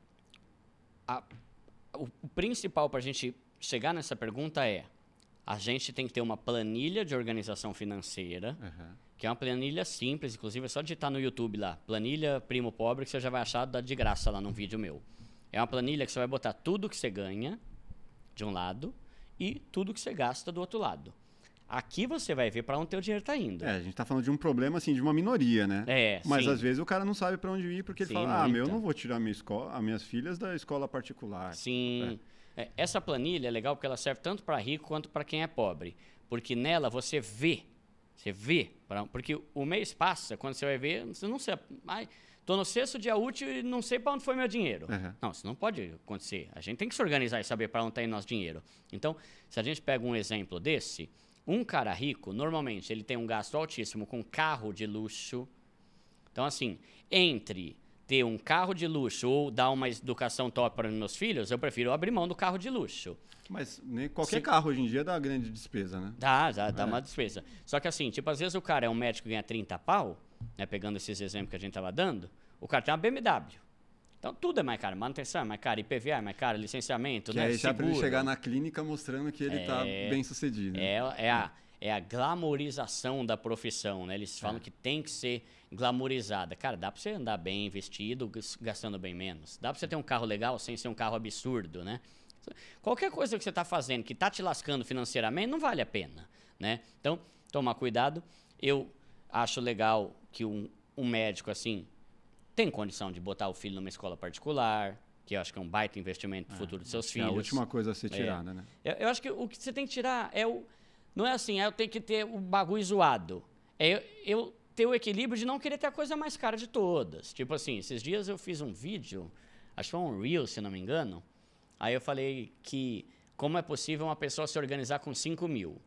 a, o, o principal para a gente chegar nessa pergunta é: a gente tem que ter uma planilha de organização financeira, uhum. que é uma planilha simples, inclusive é só digitar no YouTube lá, planilha Primo Pobre, que você já vai achar de graça lá num vídeo meu. É uma planilha que você vai botar tudo que você ganha de um lado e tudo que você gasta do outro lado. Aqui você vai ver para onde teu dinheiro está indo. É, a gente está falando de um problema assim de uma minoria, né? É, Mas sim. às vezes o cara não sabe para onde ir porque sim, ele fala: "Ah, muita. meu, eu não vou tirar minha escola, as minhas filhas da escola particular". Sim. É. É, essa planilha é legal porque ela serve tanto para rico quanto para quem é pobre, porque nela você vê, você vê, pra, porque o mês passa, quando você vai ver, você não sabe, ai, tô no sexto dia útil e não sei para onde foi meu dinheiro. Uhum. Não, isso não pode acontecer. A gente tem que se organizar e saber para onde está indo nosso dinheiro. Então, se a gente pega um exemplo desse, um cara rico, normalmente, ele tem um gasto altíssimo com carro de luxo. Então, assim, entre ter um carro de luxo ou dar uma educação top para meus filhos, eu prefiro abrir mão do carro de luxo. Mas nem qualquer Sim. carro hoje em dia dá grande despesa, né? Dá, dá, dá é. uma despesa. Só que assim, tipo, às vezes o cara é um médico que ganha trinta pau, né, pegando esses exemplos que a gente tava dando, o cara tem uma B M W. Então tudo é mais caro, manutenção é mais cara, I P V A é mais caro, licenciamento, que né, aí já seguro. para ele chegar na clínica mostrando que ele está é, bem sucedido. É, é, a, é a glamorização da profissão, né? Eles falam é. que tem que ser glamorizada. Cara, dá para você andar bem vestido, gastando bem menos. Dá para você ter um carro legal sem ser um carro absurdo, né? Qualquer coisa que você está fazendo que está te lascando financeiramente não vale a pena, né? Então, tomar cuidado. Eu acho legal que um, um médico assim tem condição de botar o filho numa escola particular, que eu acho que é um baita investimento no é, futuro dos seus filhos. É a última coisa a ser tirada, é. né? Eu, eu acho que o que você tem que tirar é o... Não é assim, é eu tenho que ter o bagulho zoado. É eu, eu ter o equilíbrio de não querer ter a coisa mais cara de todas. Tipo assim, esses dias eu fiz um vídeo, acho que foi um Reel, se não me engano. Aí eu falei que como é possível uma pessoa se organizar com cinco mil.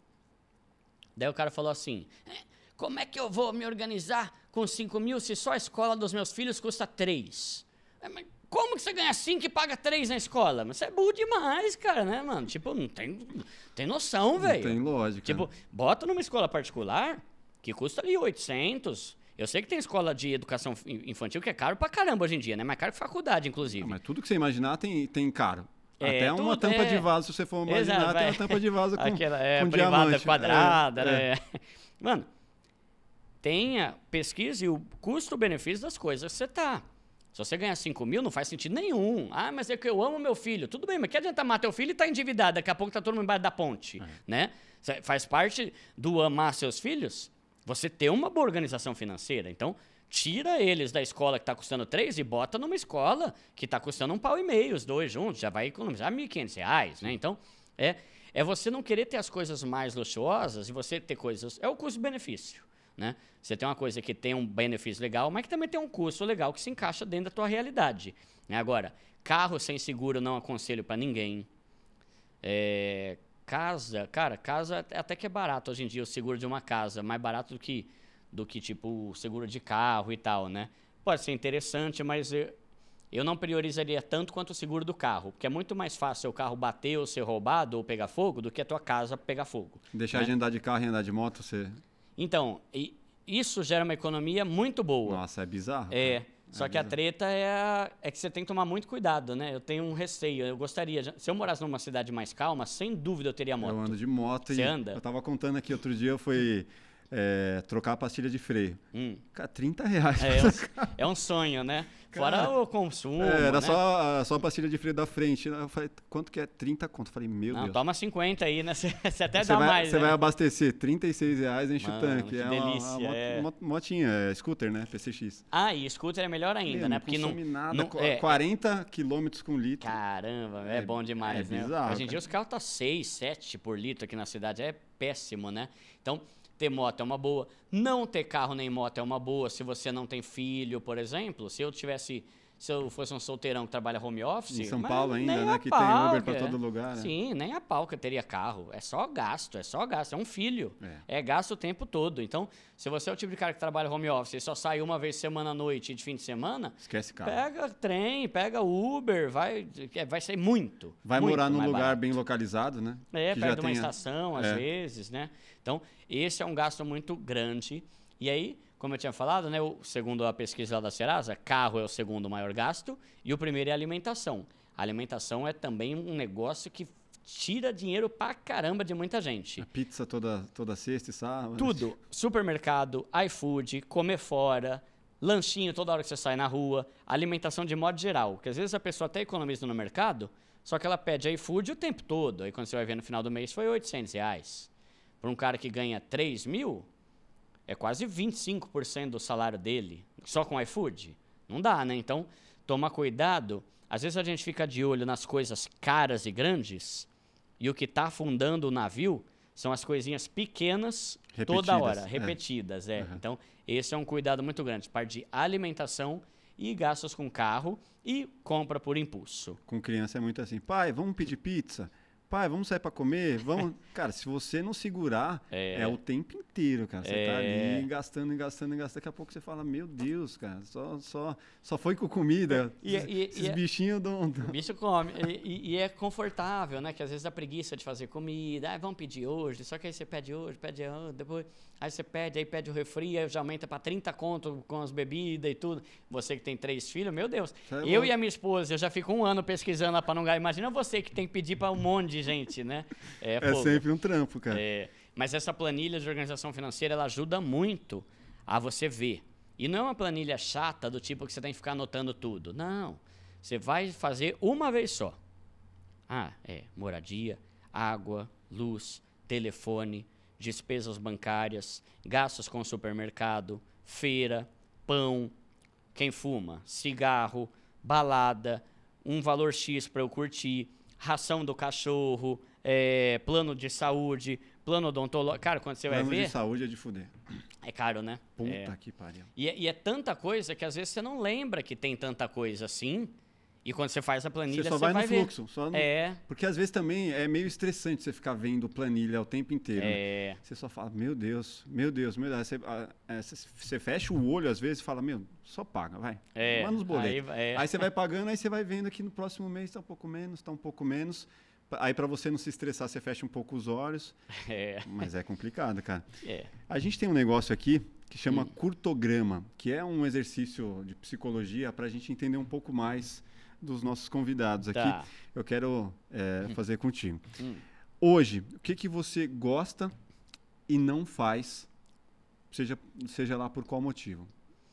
Daí o cara falou assim, como é que eu vou me organizar com cinco mil se só a escola dos meus filhos custa três? Mas como que você ganha cinco e paga três na escola? Mas você é burro demais, cara, né, mano? Tipo, não tem, tem noção, velho. Não tem lógica. Tipo, bota numa escola particular que custa ali oitocentos. Eu sei que tem escola de educação infantil que é caro pra caramba hoje em dia, né? Mais caro que faculdade, inclusive. Ah, mas tudo que você imaginar tem, tem caro. É, Até uma tudo, tampa é. de vaso, se você for imaginar, Exato, tem vai. uma tampa de vaso com, Aquela, é, com privada diamante. quadrada, é, né? É. Mano, tenha, pesquise o custo-benefício das coisas que você tá. Se você ganhar cinco mil, não faz sentido nenhum. Ah, mas é que eu amo meu filho. Tudo bem, mas que adianta amar teu filho e tá endividado? Daqui a pouco tá todo mundo embaixo da ponte, é. né? Faz parte do amar seus filhos você ter uma boa organização financeira. Então, tira eles da escola que tá custando três e bota numa escola que tá custando um pau e meio, os dois juntos. Já vai economizar mil e quinhentos reais, né? Então, é, é você não querer ter as coisas mais luxuosas e você ter coisas... É o custo-benefício. Né? Você tem uma coisa que tem um benefício legal, mas que também tem um custo legal que se encaixa dentro da tua realidade. Né? Agora, carro sem seguro não aconselho para ninguém. É, casa, cara, casa até que é barato hoje em dia o seguro de uma casa, mais barato do que, do que tipo o seguro de carro e tal, né? Pode ser interessante, mas eu, eu não priorizaria tanto quanto o seguro do carro, porque é muito mais fácil o carro bater ou ser roubado ou pegar fogo do que a tua casa pegar fogo. Deixar né? de andar de carro e andar de moto, você... Então, isso gera uma economia muito boa. Nossa, é bizarro. É, cara. só é que bizarro. a treta é, a, é que você tem que tomar muito cuidado, né? Eu tenho um receio, eu gostaria... De, se eu morasse numa cidade mais calma, sem dúvida eu teria moto. Eu ando de moto. Você e anda? Eu tava contando aqui, outro dia eu fui é, trocar a pastilha de freio. Hum. Cara, trinta reais. É, é, é um sonho, né? Fora Cara, o consumo, é, Era né? só, só a pastilha de freio da frente. Eu falei, quanto que é? trinta conto. Eu falei, meu Não, Deus. toma cinquenta aí, né? Você até Você dá vai, mais, Você né? vai abastecer trinta e seis reais, enche Mano, o tanque. que é delícia, uma, uma, é. uma motinha, é scooter, né? P C X. Ah, e scooter é melhor ainda, Meu, né? não Porque não... consome nada. não é, quarenta quilômetros com litro. Caramba, é, é bom demais, é né? bizarro, Hoje em dia cara. os carros tá seis, sete por litro aqui na cidade, é péssimo, né? Então, ter moto é uma boa. Não ter carro nem moto é uma boa se você não tem filho, por exemplo. Se eu tivesse... Se eu fosse um solteirão que trabalha home office... Em São mas Paulo ainda, nem né? a Que pau, tem Uber pra cara. todo lugar, né? Sim, nem a pau que eu teria carro. É só gasto, é só gasto. É um filho. É. É gasto o tempo todo. Então, se você é o tipo de cara que trabalha home office e só sai uma vez semana à noite e de fim de semana... Esquece carro. Pega trem, pega Uber, vai, vai sair muito. Vai muito morar num mais lugar barato. bem localizado, né? É, que perto já de uma tenha- estação, às É. vezes, né? Então, esse é um gasto muito grande. E aí, como eu tinha falado, né, o, segundo a pesquisa lá da Serasa, carro é o segundo maior gasto e o primeiro é alimentação. A alimentação é também um negócio que tira dinheiro pra caramba de muita gente. A pizza toda, toda sexta e sábado. Tudo. Supermercado, iFood, comer fora, lanchinho toda hora que você sai na rua, alimentação de modo geral. Porque às vezes a pessoa até economiza no mercado, só que ela pede iFood o tempo todo. Aí quando você vai ver no final do mês foi oitocentos reais. Para um cara que ganha três mil, é quase vinte e cinco por cento do salário dele, só com iFood. Não dá, né? Então, toma cuidado. Às vezes a gente fica de olho nas coisas caras e grandes, e o que está afundando o navio são as coisinhas pequenas toda Repetidas, hora, é. repetidas. É. Uhum. Então, esse é um cuidado muito grande. Parte de alimentação e gastos com carro e compra por impulso. Com criança é muito assim. Pai, vamos pedir pizza? Pai, vamos sair pra comer? Vamos... Cara, se você não segurar, é, É. o tempo inteiro, cara. Você tá É. ali gastando, gastando, gastando. Daqui a pouco você fala, meu Deus, cara, só, só, só foi com comida. E- e- Esses e- bichinhos dão... O bicho come. E, e- e é confortável, né? Que às vezes dá preguiça de fazer comida. Ah, vamos pedir hoje. Só que aí você pede hoje, pede ah, depois. Aí você pede, aí pede o refri, aí já aumenta pra trinta conto com as bebidas e tudo. Você que tem três filhos, meu Deus. Isso é Eu louco. e a minha esposa, eu já fico um ano pesquisando lá pra não ganhar. Imagina você que tem que pedir pra um monte de gente, né? É, É fogo. sempre um trampo, cara. É, mas essa planilha de organização financeira, ela ajuda muito a você ver. E não é uma planilha chata do tipo que você tem que ficar anotando tudo. Não. Você vai fazer uma vez só. Ah, é moradia, água, luz, telefone, despesas bancárias, gastos com supermercado, feira, pão, quem fuma, cigarro, balada, um valor X para eu curtir, ração do cachorro, é, plano de saúde, plano odontológico. Cara, quando você vai Plano ver, de saúde é de fuder. é caro, né? Puta É. que pariu. E, é- e é tanta coisa que às vezes você não lembra que tem tanta coisa assim. E quando você faz a planilha, Você você, só vai, vai no ver. fluxo. Só no... É, Porque às vezes também é meio estressante você ficar vendo planilha o tempo inteiro. né? é. Você só fala, meu Deus, meu Deus, meu Deus. Aí Você, ah, é, você- você fecha o olho às vezes e fala, meu, só paga, vai. É, Manda os boletos. aí vai- é. Aí você vai pagando, aí você vai vendo que no próximo mês tá um pouco menos, tá um pouco menos. Aí para você não se estressar, você fecha um pouco os olhos. É, Mas é complicado, cara. é. A gente tem um negócio aqui que chama curtograma, que é um exercício de psicologia para a gente entender um pouco mais dos nossos convidados aqui. Tá. Eu quero é, fazer contigo. Hum. Hoje, o que, que você gosta e não faz seja, seja lá por qual motivo.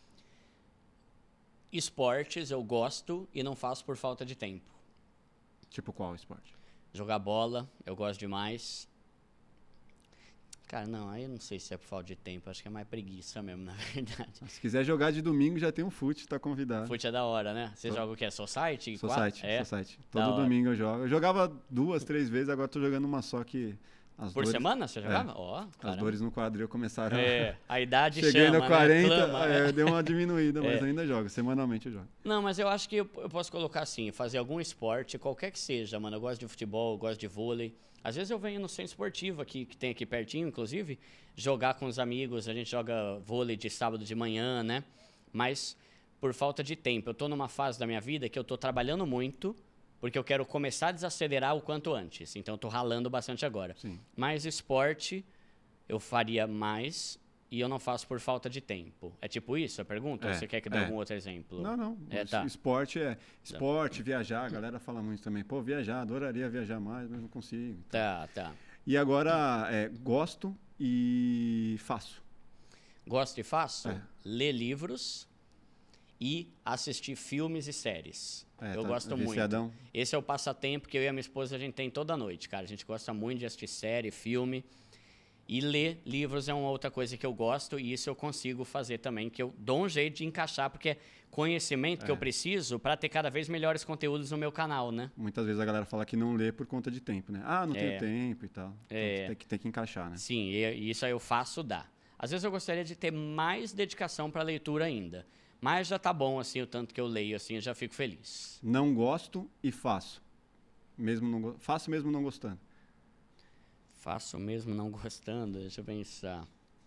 Esportes eu gosto e não faço por falta de tempo. Tipo qual esporte? Jogar bola, eu gosto demais. Cara, não, aí eu não sei se é por falta de tempo, acho que é mais preguiça mesmo, na verdade. Se quiser jogar de domingo, já tem um fute, tá convidado. Fute é da hora, né? Você Tô. joga o quê? Society? Society, é? Society. Da Todo hora. domingo eu jogo. Eu jogava duas, três vezes, agora tô jogando uma só que... As Por dores, semana você jogava? É, Ó, as caramba. dores no quadril começaram É, a idade Cheguei chama, no quarenta, né? Clama, é, né? deu uma diminuída, mas É. ainda jogo. Semanalmente eu jogo. Não, mas eu acho que eu, eu posso colocar assim, fazer algum esporte, qualquer que seja, mano. Eu gosto de futebol, eu gosto de vôlei. Às vezes eu venho no centro esportivo aqui, que tem aqui pertinho, inclusive, jogar com os amigos. A gente joga vôlei de sábado de manhã, né? Mas por falta de tempo. Eu tô numa fase da minha vida que eu tô trabalhando muito, porque eu quero começar a desacelerar o quanto antes. Então eu tô ralando bastante agora. Sim. Mas esporte eu faria mais e eu não faço por falta de tempo. É tipo isso a pergunta? É, Ou você quer que dê é. algum outro exemplo? Não, não. É, Es- tá. Esporte é... Esporte, viajar. A galera fala muito também. Pô, viajar, adoraria viajar mais, mas não consigo. Tá, tá. E agora, é, gosto e faço. Gosto e faço? É. Ler livros e assistir filmes e séries. É, eu tá gosto muito. viciadão. Esse é o passatempo que eu e a minha esposa a gente tem toda noite, cara. A gente gosta muito de assistir série, filme. E ler livros é uma outra coisa que eu gosto e isso eu consigo fazer também, que eu dou um jeito de encaixar, porque é conhecimento que É. eu preciso para ter cada vez melhores conteúdos no meu canal, né? Muitas vezes a galera fala que não lê por conta de tempo, né? Ah, não É. tenho tempo e tal. Então, É. tem, que, tem que encaixar, né? Sim, e, e isso aí eu faço, dá. Às vezes eu gostaria de ter mais dedicação para leitura ainda, mas já tá bom, assim, o tanto que eu leio, assim, eu já fico feliz. Não gosto e faço. Mesmo não, go- faço mesmo não gostando. Faço mesmo não gostando, deixa eu pensar.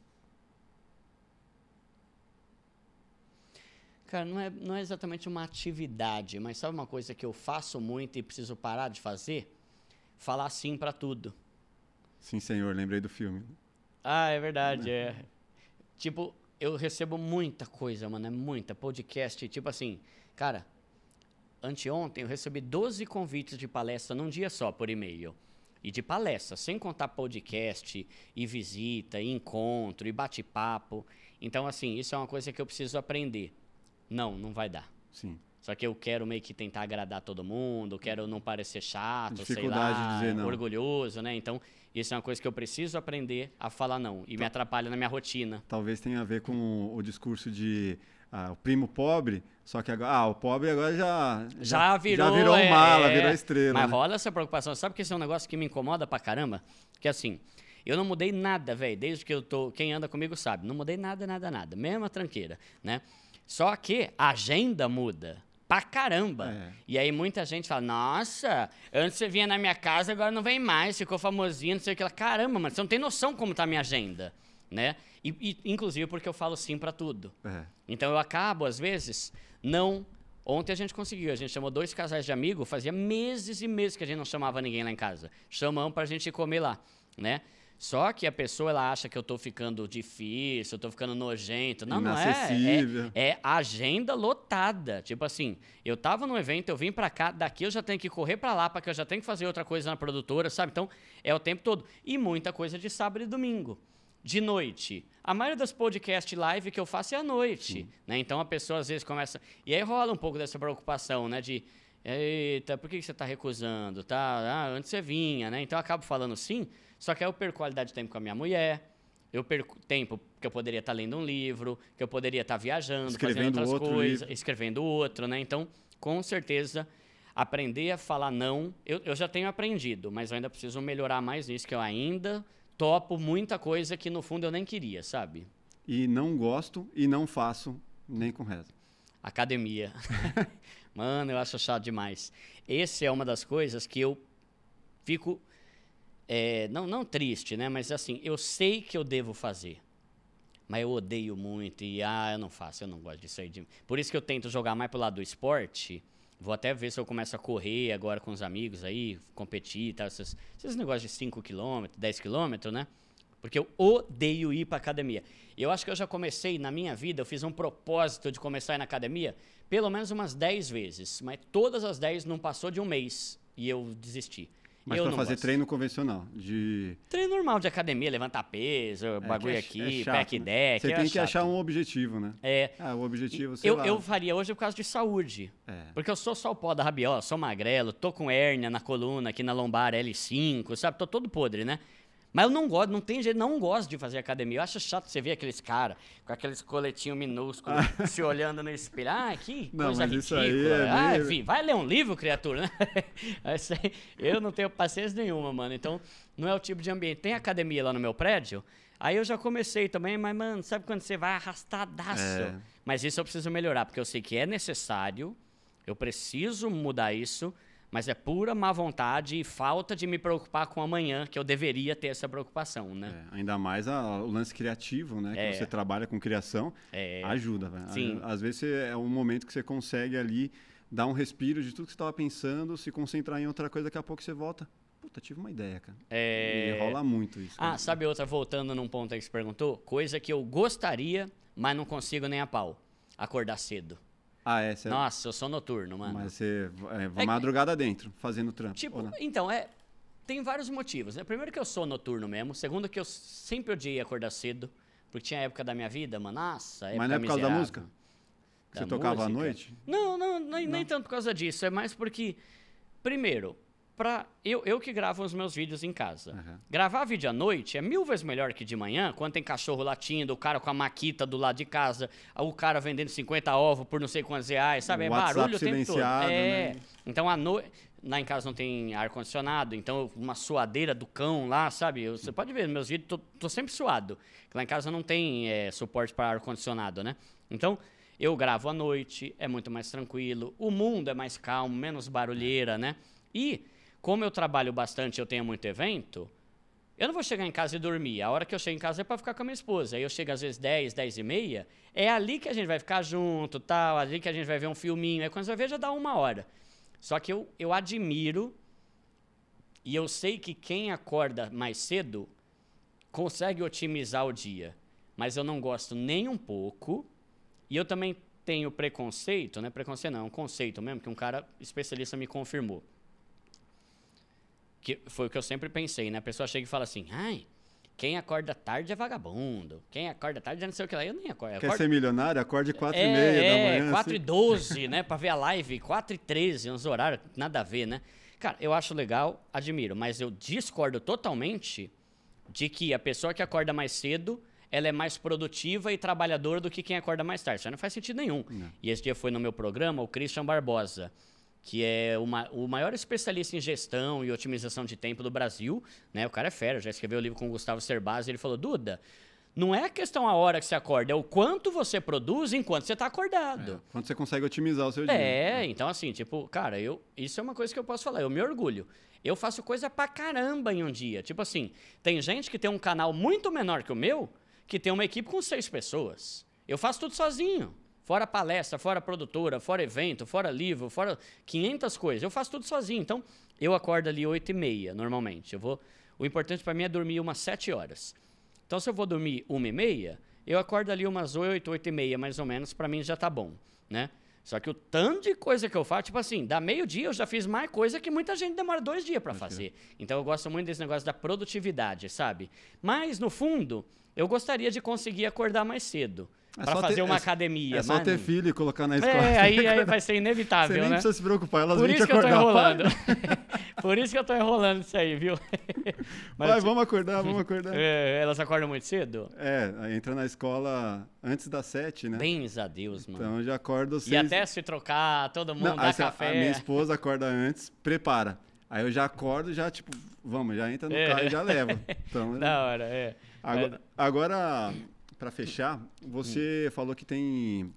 Cara, não é, não é exatamente uma atividade, mas sabe uma coisa que eu faço muito e preciso parar de fazer? Falar sim pra tudo. Sim, senhor, lembrei do filme. Ah, é verdade, é. Tipo, eu recebo muita coisa, mano, é muita. Podcast, tipo assim, cara, anteontem eu recebi doze convites de palestra num dia só, por e-mail. E de palestra, sem contar podcast, e visita, e encontro, e bate-papo. Então, assim, isso é uma coisa que eu preciso aprender. Não, não vai dar. Sim. Só que eu quero meio que tentar agradar todo mundo, quero não parecer chato, sei Dificuldade lá, de dizer não. orgulhoso, né? Então, isso é uma coisa que eu preciso aprender a falar não. E me atrapalha na minha rotina. Talvez tenha a ver com o, o discurso de ah, o primo pobre, só que agora, ah, o pobre agora já Já virou, já virou é, mala, é. virou estrela. Mas né? rola essa preocupação. Sabe que esse é um negócio que me incomoda pra caramba? Que assim, eu não mudei nada, velho, desde que eu tô... Quem anda comigo sabe, não mudei nada, nada, nada. Mesma tranqueira, né? Só que a agenda muda pra caramba. É. E aí muita gente fala, nossa, antes você vinha na minha casa, agora não vem mais, ficou famosinho, não sei o que lá. Caramba, mano, você não tem noção como tá a minha agenda, né? E, e, inclusive porque eu falo sim pra tudo. É. Então eu acabo, às vezes, não... Ontem a gente conseguiu, a gente chamou dois casais de amigos, fazia meses e meses que a gente não chamava ninguém lá em casa. Chamamos pra gente ir comer lá, né? Só que a pessoa, ela acha que eu tô ficando difícil, eu tô ficando nojento. Não, não é. Inacessível. É, é agenda lotada. Tipo assim, eu tava num evento, eu vim pra cá, daqui eu já tenho que correr pra lá, porque eu já tenho que fazer outra coisa na produtora, sabe? Então, é o tempo todo. E muita coisa de sábado e domingo. De noite. A maioria das podcast live que eu faço é à noite, né? Então a pessoa às vezes começa... E aí rola um pouco dessa preocupação, né? De, eita, por que você tá recusando? Tá? Ah, antes você vinha, né? Então eu acabo falando sim, só que aí eu perco qualidade de tempo com a minha mulher, eu perco tempo que eu poderia estar lendo um livro, que eu poderia estar viajando, Escrevendo fazendo outras outro coisas, livro. escrevendo outro, né? Então, com certeza, aprender a falar não, eu, eu já tenho aprendido, mas eu ainda preciso melhorar mais nisso, que eu ainda... topo muita coisa que no fundo eu nem queria, sabe? E não gosto e não faço nem com reza. Academia. Mano, eu acho chato demais. Essa é uma das coisas que eu fico, é, não, não triste, né? Mas assim, eu sei que eu devo fazer. Mas eu odeio muito e, ah, eu não faço, eu não gosto disso aí. De... Por isso que eu tento jogar mais pro lado do esporte. Vou até ver se eu começo a correr agora com os amigos aí, competir e tal, esses, esses negócios de cinco quilômetros, dez quilômetros, né? Porque eu odeio ir pra academia. Eu acho que eu já comecei, na minha vida, eu fiz um propósito de começar a ir na academia pelo menos umas dez vezes, mas todas as dez não passou de um mês e eu desisti. Mas para fazer gosto. treino convencional? De... Treino normal de academia, levantar peso, é, bagulho é, aqui, é chato, pack né? deck. Você é tem chato. que achar um objetivo, né? É. Ah, o objetivo, sei eu, lá. eu faria hoje por causa de saúde. É. Porque eu sou só o pó da rabiola, sou magrelo, tô com hérnia na coluna, aqui na lombar L cinco, sabe? Tô todo podre, né? Mas eu não gosto, não tem jeito, não gosto de fazer academia. Eu acho chato você ver aqueles caras com aqueles coletinhos minúsculos Ah. se olhando no espelho. Ah, que Não, coisa mas isso ridícula. aí é Ah, meio- vi, vai ler um livro, criatura, né? Isso aí, eu não tenho paciência nenhuma, mano. Então, não é o tipo de ambiente. Tem academia lá no meu prédio, aí eu já comecei também, mas, mano, sabe quando você vai arrastadaço? É. Mas isso eu preciso melhorar, porque eu sei que é necessário, eu preciso mudar isso, mas é pura má vontade e falta de me preocupar com amanhã, que eu deveria ter essa preocupação, né? É, ainda mais a- o lance criativo, né? É. Que você trabalha com criação, É. ajuda. Velho. Sim. Às vezes você- é um momento que você consegue ali dar um respiro de tudo que você estava pensando, se concentrar em outra coisa, daqui a pouco você volta. Puta, tive uma ideia, cara. É. E rola muito isso. Ah, cara. sabe outra, voltando num ponto aí que você perguntou? Coisa que eu gostaria, mas não consigo nem a pau. Acordar cedo. Ah, é? Você... Nossa, eu sou noturno, mano. Mas você é, vai É- madrugada dentro, fazendo trampo. Tipo, ou não? então, é. Tem vários motivos, né? Primeiro que eu sou noturno mesmo. Segundo que eu sempre odiei acordar cedo. Porque tinha época da minha vida, mano. Nossa, época Mas não é por causa da miserável. música? Que Da você tocava à música? noite? Não, não, nem, nem Não? tanto por causa disso. É mais porque, primeiro, pra, eu, eu que gravo os meus vídeos em casa. Aham. Gravar vídeo à noite é mil vezes melhor que de manhã, quando tem cachorro latindo, o cara com a maquita do lado de casa, o cara vendendo cinquenta ovos por não sei quantos reais, sabe? É O WhatsApp barulho o tempo todo. silenciado, É. né? Então, à noite... Lá em casa não tem ar-condicionado, então uma suadeira do cão lá, sabe? Eu- Você pode ver nos meus vídeos, tô, tô sempre suado. Porque lá em casa não tem é, suporte para ar-condicionado, né? Então, eu gravo à noite, é muito mais tranquilo. O mundo é mais calmo, menos barulheira, né? E, como eu trabalho bastante, eu tenho muito evento, eu não vou chegar em casa e dormir. A hora que eu chego em casa é para ficar com a minha esposa. Aí eu chego às vezes dez, dez e meia, é ali que a gente vai ficar junto, tal, ali que a gente vai ver um filminho. Aí quando você vai ver, já dá uma hora. Só que eu, eu admiro e eu sei que quem acorda mais cedo consegue otimizar o dia. Mas eu não gosto nem um pouco. E eu também tenho preconceito, né? Preconceito não, é um conceito mesmo, que um cara especialista me confirmou. Que foi o que eu sempre pensei, né? A pessoa chega e fala assim, ai, quem acorda tarde é vagabundo. Quem acorda tarde é não sei o que lá. Eu nem acordo. Eu Quer acordo ser milionário? Acorde quatro e é, meia da é, manhã. quatro e assim. doze, né? Pra ver a live, quatro e treze, uns horários, nada a ver, né? Cara, eu acho legal, admiro, mas eu discordo totalmente de que a pessoa que acorda mais cedo, ela é mais produtiva e trabalhadora do que quem acorda mais tarde. Isso aí não faz sentido nenhum. Não. E esse dia foi no meu programa o Christian Barbosa, que é uma, o maior especialista em gestão e otimização de tempo do Brasil, né? O cara é fera, já escreveu o livro com o Gustavo Cerbasi, ele falou, Duda, não é a questão a hora que você acorda, é o quanto você produz enquanto você está acordado. É, quando você consegue otimizar o seu dia. É, então assim, tipo, cara, eu, isso é uma coisa que eu posso falar, eu me orgulho. Eu faço coisa pra caramba em um dia. Tipo assim, tem gente que tem um canal muito menor que o meu, que tem uma equipe com seis pessoas. Eu faço tudo sozinho. Fora palestra, fora produtora, fora evento, fora livro, fora quinhentas coisas. Eu faço tudo sozinho. Então, eu acordo ali oito e meia, normalmente. Eu vou, o importante pra mim é dormir umas sete horas. Então, se eu vou dormir uma e meia, eu acordo ali umas oito, oito e meia, mais ou menos, pra mim já tá bom, né? Só que o tanto de coisa que eu faço, tipo assim, da meio-dia eu já fiz mais coisa que muita gente demora dois dias pra fazer. Então, eu gosto muito desse negócio da produtividade, sabe? Mas, no fundo, eu gostaria de conseguir acordar mais cedo. É Pra só fazer ter- uma é- academia. É só mas ter não- filho e colocar na escola. É, aí, aí vai ser Você inevitável, nem né? precisa se preocupar, elas Por vêm te isso que eu tô acordar. enrolando. Pai, Por isso que eu tô enrolando isso aí, viu? Mas, pai, vamos acordar, vamos acordar. é, elas acordam muito cedo? É, aí entra na escola antes das sete, né? Bens a Deus, mano. Então eu já acordo às E seis. até se trocar, todo mundo Não, dá aí você- café. A minha esposa acorda antes, prepara. Aí eu já acordo, já tipo, vamos, já entra no É. carro e já leva. Então, Da hora, é. agora, agora para fechar, você falou que tem...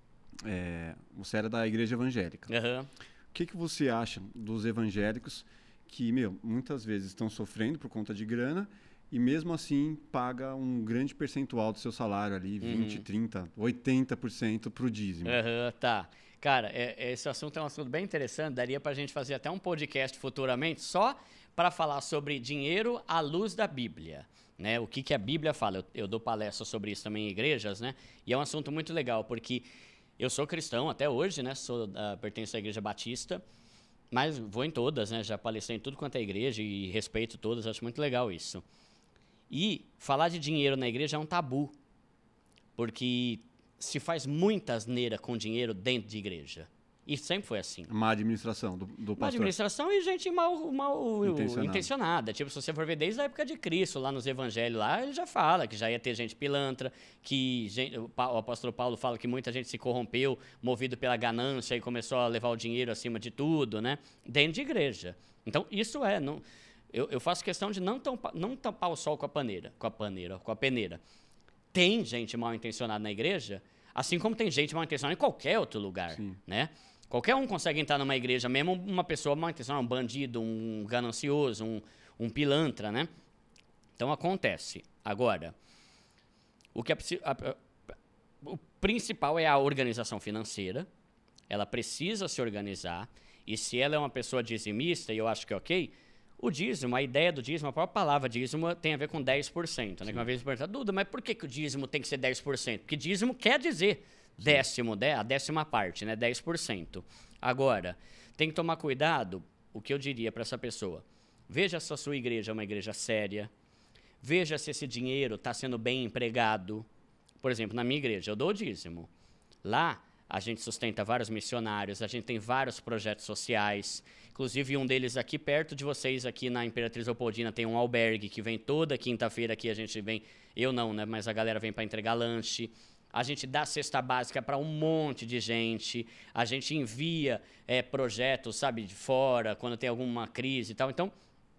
é, você era da igreja evangélica. Aham. O que, que você acha dos evangélicos que, meu, muitas vezes estão sofrendo por conta de grana e mesmo assim paga um grande percentual do seu salário ali, vinte, trinta, oitenta por cento pro dízimo? Aham, tá. Cara, é- esse assunto é um assunto bem interessante. Daria pra gente fazer até um podcast futuramente só para falar sobre dinheiro à luz da Bíblia. Né? O que, que a Bíblia fala. Eu, eu dou palestra sobre isso também em igrejas, né? E é um assunto muito legal, porque eu sou cristão até hoje, né? Sou, uh, pertenço à Igreja Batista. Mas vou em todas, né? Já palestrei em tudo quanto é igreja e respeito todas, acho muito legal isso. E falar de dinheiro na igreja é um tabu, porque se faz muita asneira com dinheiro dentro de igreja. E sempre foi assim. Má administração do, do pastor. Má administração e gente mal, mal Intencionada. intencionada. Tipo, se você for ver desde a época de Cristo, lá nos evangelhos, lá ele já fala que já ia ter gente pilantra, que gente, o, o apóstolo Paulo fala que muita gente se corrompeu, movido pela ganância e começou a levar o dinheiro acima de tudo, né? Dentro de igreja. Então, isso é... Não, eu, eu faço questão de não tampar, não tampar o sol com a paneira, com a paneira, com a peneira. Tem gente mal intencionada na igreja, assim como tem gente mal intencionada em qualquer outro lugar, Sim. né? Qualquer um consegue entrar numa igreja, mesmo uma pessoa mal intencionada, um bandido, um ganancioso, um, um pilantra, né? Então, acontece. Agora, o, que é, a, a, o principal é a organização financeira. Ela precisa se organizar. E se ela é uma pessoa dizimista, e eu acho que é ok, o dízimo, a ideia do dízimo, a própria palavra dízimo tem a ver com dez por cento. Né? Que uma vez perguntaram, Duda, mas por que, que o dízimo tem que ser dez por cento? Porque dízimo quer dizer... Décimo, a décima parte, né? dez por cento. Agora, tem que tomar cuidado, o que eu diria para essa pessoa. Veja se a sua igreja é uma igreja séria. Veja se esse dinheiro está sendo bem empregado. Por exemplo, na minha igreja, eu dou o dízimo. Lá, a gente sustenta vários missionários, a gente tem vários projetos sociais. Inclusive, um deles aqui perto de vocês, aqui na Imperatriz Leopoldina, tem um albergue que vem toda quinta-feira aqui. A gente vem, eu não, né? Mas a galera vem para entregar lanche. A gente dá cesta básica para um monte de gente, a gente envia é, projetos, sabe, de fora, quando tem alguma crise e tal. Então,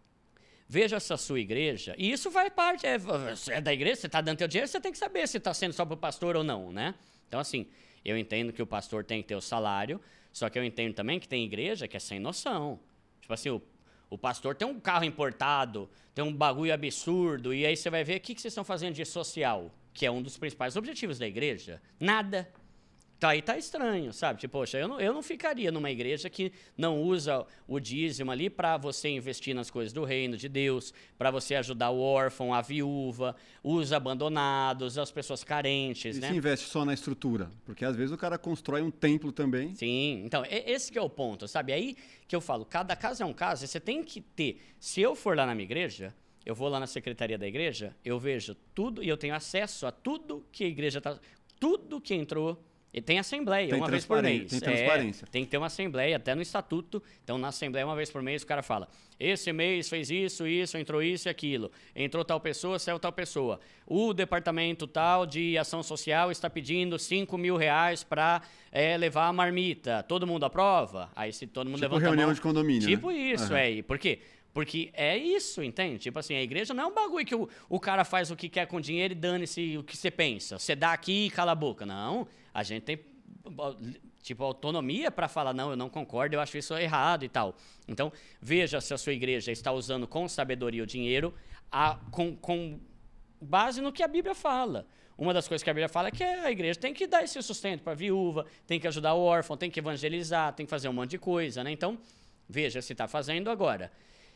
veja essa sua igreja, e isso vai parte, é, é da igreja, você está dando teu dinheiro, você tem que saber se está sendo só para o pastor ou não, né? Então, assim, eu entendo que o pastor tem que ter o salário, só que eu entendo também que tem igreja que é sem noção. Tipo assim, o, o pastor tem um carro importado, tem um bagulho absurdo, e aí você vai ver o que, que vocês estão fazendo de social, que é um dos principais objetivos da igreja. Nada. Então aí tá estranho, sabe? Tipo, poxa, eu não, eu não ficaria numa igreja que não usa o dízimo ali para você investir nas coisas do reino de Deus, para você ajudar o órfão, a viúva, os abandonados, as pessoas carentes, e né? se investe só na estrutura, porque às vezes o cara constrói um templo também. Sim, então, esse que é o ponto, sabe? Aí que eu falo, cada caso é um caso, e você tem que ter... Se eu for lá na minha igreja... Eu vou lá na secretaria da igreja, eu vejo tudo e eu tenho acesso a tudo que a igreja está... Tudo que entrou... E tem assembleia, tem uma vez por mês. Tem transparência. É, tem que ter uma assembleia, até no estatuto. Então, na assembleia, uma vez por mês, o cara fala, esse mês fez isso, isso, entrou isso e aquilo. Entrou tal pessoa, saiu tal pessoa. O departamento tal de ação social está pedindo cinco mil reais para é, levar a marmita. Todo mundo aprova? Aí, se todo mundo tipo levanta reunião a mão... de condomínio, Tipo né? isso, uhum. é. Por quê? Porque é isso, entende? Tipo assim, a igreja não é um bagulho que o, o cara faz o que quer com dinheiro e dane-se o que você pensa. Você dá aqui e cala a boca. Não, a gente tem, tipo, autonomia para falar, não, eu não concordo, eu acho isso errado e tal. Então, veja se a sua igreja está usando com sabedoria o dinheiro, a, com, com base no que a Bíblia fala. Uma das coisas que a Bíblia fala é que a igreja tem que dar esse sustento para a viúva, tem que ajudar o órfão, tem que evangelizar, tem que fazer um monte de coisa, né? Então, veja se está fazendo agora.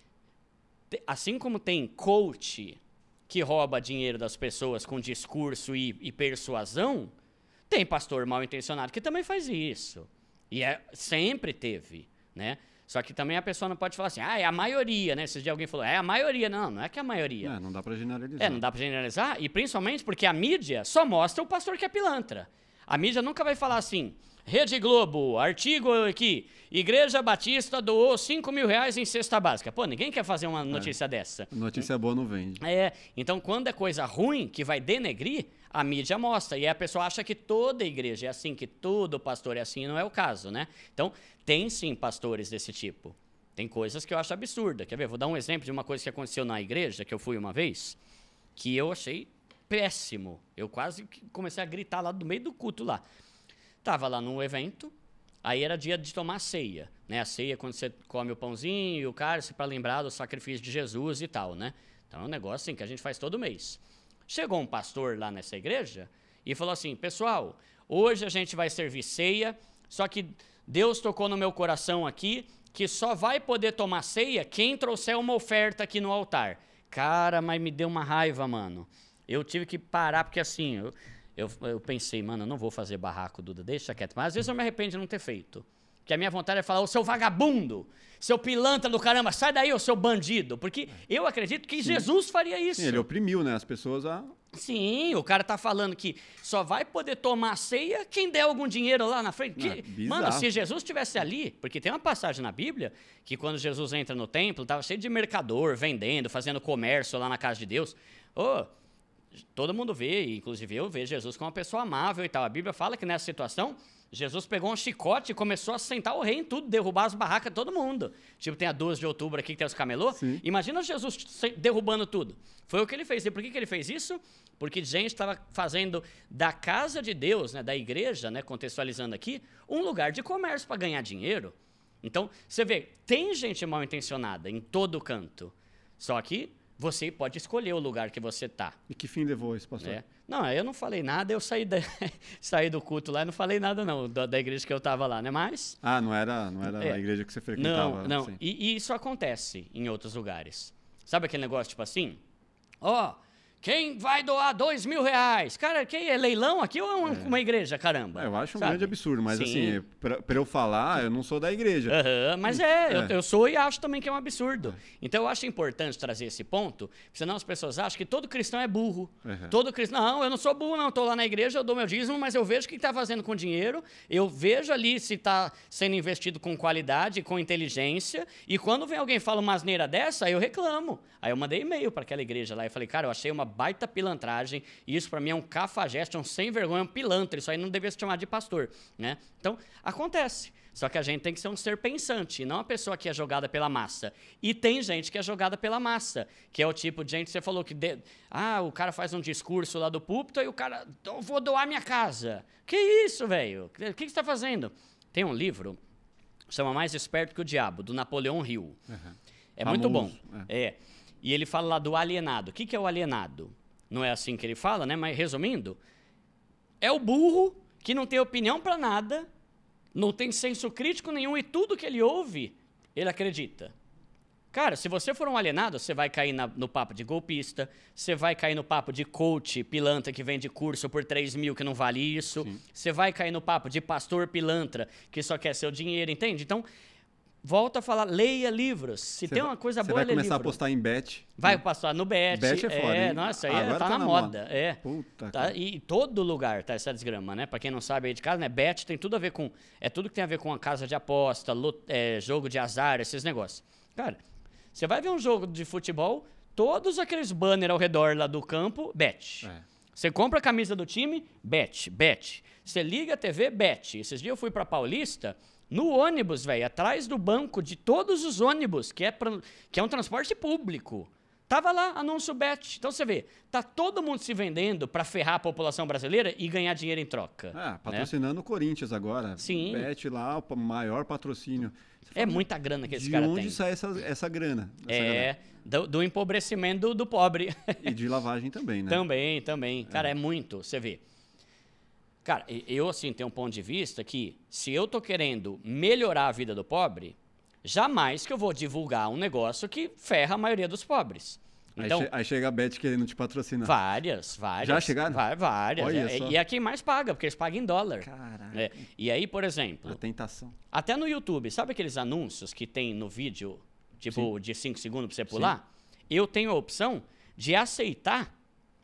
Assim como tem coach que rouba dinheiro das pessoas com discurso e, e persuasão, tem pastor mal intencionado que também faz isso. E é, sempre teve, né? Só que também a pessoa não pode falar assim, ah, é a maioria, né? Esses dias alguém falou, é a maioria. Não, não é que é a maioria. É, não dá pra generalizar. É, não dá pra generalizar, e principalmente porque a mídia só mostra o pastor que é pilantra. A mídia nunca vai falar assim, Rede Globo, artigo aqui, Igreja Batista doou cinco mil reais em cesta básica. Pô, ninguém quer fazer uma notícia é. dessa. Notícia boa não vende. É, então quando é coisa ruim, que vai denegrir, a mídia mostra. E a pessoa acha que toda igreja é assim, que todo pastor é assim, não é o caso, né? Então, tem sim pastores desse tipo. Tem coisas que eu acho absurda. Quer ver? Vou dar um exemplo de uma coisa que aconteceu na igreja, que eu fui uma vez, que eu achei péssimo. Eu quase comecei a gritar lá do meio do culto lá. Tava lá num evento, aí era dia de tomar ceia, né? A ceia é quando você come o pãozinho e o cálice para lembrar do sacrifício de Jesus e tal, né? Então é um negócio assim que a gente faz todo mês. Chegou um pastor lá nessa igreja e falou assim, pessoal, hoje a gente vai servir ceia, só que Deus tocou no meu coração aqui que só vai poder tomar ceia quem trouxer uma oferta aqui no altar. Cara, mas me deu uma raiva, mano. Eu tive que parar porque assim... Eu, Eu, eu pensei, mano, eu não vou fazer barraco, Duda, deixa quieto. Mas às vezes eu me arrependo de não ter feito. que a minha vontade é falar, ô seu vagabundo, seu pilantra do caramba, sai daí, ô seu bandido. Porque eu acredito que Sim. Jesus faria isso. Sim, ele oprimiu, né, as pessoas a... Sim, o cara tá falando que só vai poder tomar ceia quem der algum dinheiro lá na frente. É, que, mano, se Jesus estivesse ali, porque tem uma passagem na Bíblia que quando Jesus entra no templo, tava cheio de mercador, vendendo, fazendo comércio lá na casa de Deus. Ô, todo mundo vê, inclusive eu vejo Jesus como uma pessoa amável e tal. A Bíblia fala que nessa situação, Jesus pegou um chicote e começou a sentar o rei em tudo, derrubar as barracas de todo mundo. Tipo, tem a doze de outubro aqui que tem os camelô. Sim. Imagina Jesus derrubando tudo. Foi o que ele fez. E por que, que ele fez isso? Porque gente estava fazendo da casa de Deus, né, da igreja, né, contextualizando aqui, um lugar de comércio para ganhar dinheiro. Então, você vê, tem gente mal intencionada em todo canto. Só que você pode escolher o lugar que você tá. E que fim levou esse pastor? É. Não, eu não falei nada, eu saí, da, saí do culto lá e não falei nada não, da, da igreja que eu tava lá, né? Mas... Ah, não era, não era é, a igreja que você frequentava? Não, não. Assim. E, e isso acontece em outros lugares. Sabe aquele negócio tipo assim? Ó... Oh, quem vai doar dois mil reais? Cara, quem é leilão aqui ou é uma, é. uma igreja, caramba? É, eu acho um sabe? grande absurdo, mas Sim. assim, pra, pra eu falar, eu não sou da igreja. Uhum, mas é, é. Eu, eu sou e acho também que é um absurdo. É. Então eu acho importante trazer esse ponto, senão as pessoas acham que todo cristão é burro. Uhum. Todo cristão, não, eu não sou burro, não, estou lá na igreja, eu dou meu dízimo, mas eu vejo o que está fazendo com dinheiro, eu vejo ali se está sendo investido com qualidade, com inteligência, e quando vem alguém e fala uma asneira dessa, aí eu reclamo. Aí eu mandei e-mail para aquela igreja lá e falei, cara, eu achei uma baita pilantragem. E isso para mim é um cafajeste, é um sem vergonha, um pilantra. Isso aí não deveria se chamar de pastor, né? Então, acontece. Só que a gente tem que ser um ser pensante, não uma pessoa que é jogada pela massa. E tem gente que é jogada pela massa, que é o tipo de gente que você falou que... De... Ah, o cara faz um discurso lá do púlpito e o cara... Eu vou doar minha casa. Que isso, velho? O que, que você está fazendo? Tem um livro, chama Mais Esperto que o Diabo, do Napoleão Hill. Uhum. É Famoso. Muito bom. É. é. E ele fala lá do alienado. O que, que é o alienado? Não é assim que ele fala, né? Mas resumindo, é o burro que não tem opinião para nada, não tem senso crítico nenhum e tudo que ele ouve, ele acredita. Cara, se você for um alienado, você vai cair na, no papo de golpista, você vai cair no papo de coach pilantra que vende curso por três mil que não vale isso, Sim. Você vai cair no papo de pastor pilantra que só quer seu dinheiro, entende? Então... Volta a falar, leia livros. Se cê tem uma coisa boa, lê livro. Você vai começar livro. a apostar em bet. Vai passar no bet. Bet é foda, é, hein? Nossa, aí Agora tá, tá na, na moda. moda. É. Puta tá, e todo lugar tá essa desgrama, né? Pra quem não sabe aí de casa, né? Bet tem tudo a ver com... É tudo que tem a ver com a casa de aposta, lot, é, jogo de azar, esses negócios. Cara, você vai ver um jogo de futebol, todos aqueles banners ao redor lá do campo, bet. É. Você compra a camisa do time, bet, bet. Você liga a T V, bet. Esses dias eu fui pra Paulista... No ônibus, velho, atrás do banco de todos os ônibus, que é, pra, que é um transporte público. Tava lá, anúncio bet. Então você vê, tá todo mundo se vendendo para ferrar a população brasileira e ganhar dinheiro em troca. Ah, patrocinando né? o Corinthians agora. Sim. Bet lá, o maior patrocínio. É muita grana que esse cara tem. De onde sai essa, essa grana? Essa é, do, do empobrecimento do, do pobre. E de lavagem também, né? Também, também. Cara, é, é muito, você vê. Cara, eu assim tenho um ponto de vista que se eu tô querendo melhorar a vida do pobre, jamais que eu vou divulgar um negócio que ferra a maioria dos pobres. Então, aí, che aí chega a Bet querendo te patrocinar. Várias, várias. Já chegaram? Várias. Olha é, só. E é quem mais paga, porque eles pagam em dólar. Caraca. É. E aí, por exemplo... A tentação. Até no YouTube, sabe aqueles anúncios que tem no vídeo, tipo, Sim. de cinco segundos pra você pular? Sim. Eu tenho a opção de aceitar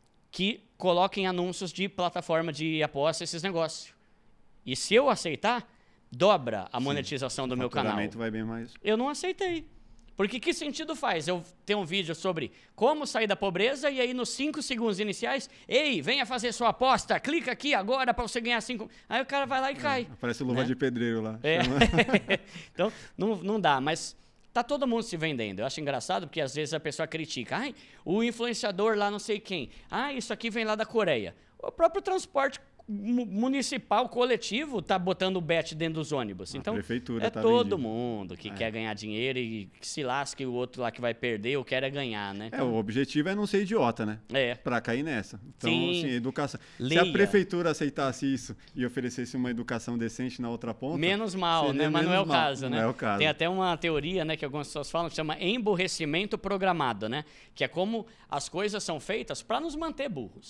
que coloquem anúncios de plataforma de aposta, esses negócios. E se eu aceitar, dobra a monetização Sim, do meu canal. Vai bem mais. Eu não aceitei. Porque que sentido faz eu ter um vídeo sobre como sair da pobreza e aí nos cinco segundos iniciais, ei, venha fazer sua aposta, clica aqui agora para você ganhar cinco... Aí o cara vai lá e cai. É, aparece luva né? de pedreiro lá. É. Então, não, não dá, mas... Tá todo mundo se vendendo. Eu acho engraçado porque às vezes a pessoa critica. Ai, o influenciador lá não sei quem. Ah, isso aqui vem lá da Coreia. O próprio transporte municipal coletivo tá botando o bet dentro dos ônibus. Então, a prefeitura é tá todo vendido. mundo que é. quer ganhar dinheiro e que se lasque o outro lá que vai perder, eu quero é ganhar, né? É, o objetivo é não ser idiota, né? É. Pra cair nessa. Então, Sim. assim, educação. Leia. Se a prefeitura aceitasse isso e oferecesse uma educação decente na outra ponta... Menos mal, né? Mas não é o mal. caso, não né? É o caso. Tem até uma teoria, né, que algumas pessoas falam, que chama emburrecimento programado, né? Que é como as coisas são feitas para nos manter burros.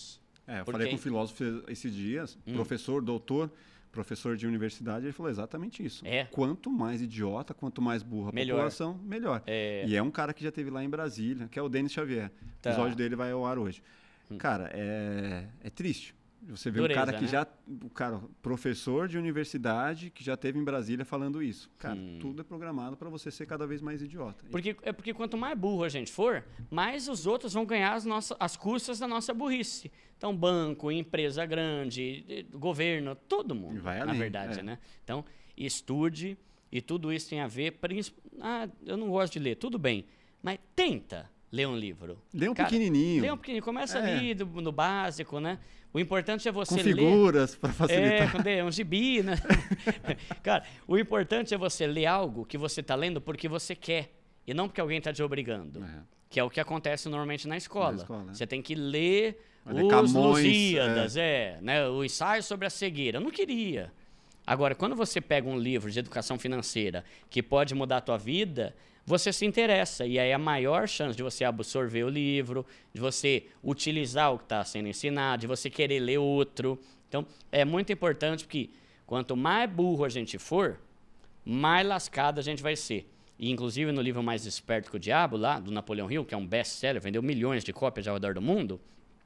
É, eu Porque... falei com um filósofo esses dias, hum. professor, doutor, professor de universidade, ele falou exatamente isso. É. Quanto mais idiota, quanto mais burra a melhor. população, melhor. É... E é um cara que já teve lá em Brasília, que é o Denis Xavier. Tá. O episódio dele vai ao ar hoje. Hum. Cara, é, é triste. Você vê Dureza, um cara que né? já... O cara, professor de universidade que já teve em Brasília falando isso. Cara, hum. tudo é programado para você ser cada vez mais idiota. Porque, é porque quanto mais burro a gente for, mais os outros vão ganhar as, nossas, as custas da nossa burrice. Então, banco, empresa grande, governo, todo mundo, vai na além, verdade, é. né? Então, estude, e tudo isso tem a ver... Ah, eu não gosto de ler, tudo bem, mas tenta ler um livro. Lê um Cara, pequenininho. Lê um pequenininho, começa é. ali do, no básico, né? O importante é você com ler... figuras para facilitar. É, um gibi, né? Cara, o importante é você ler algo que você está lendo porque você quer, e não porque alguém está te obrigando. É. Que é o que acontece normalmente na escola. Na escola, né? Você tem que ler Vai os Camões, Lusíadas, é. é, né? O ensaio sobre a cegueira. Eu não queria. Agora, quando você pega um livro de educação financeira que pode mudar a tua vida, você se interessa. E aí a maior chance de você absorver o livro, de você utilizar o que está sendo ensinado, de você querer ler outro. Então, é muito importante porque quanto mais burro a gente for, mais lascado a gente vai ser. E, inclusive, no livro Mais Esperto que o Diabo, lá, do Napoleão Hill, que é um best-seller, vendeu milhões de cópias ao redor do mundo,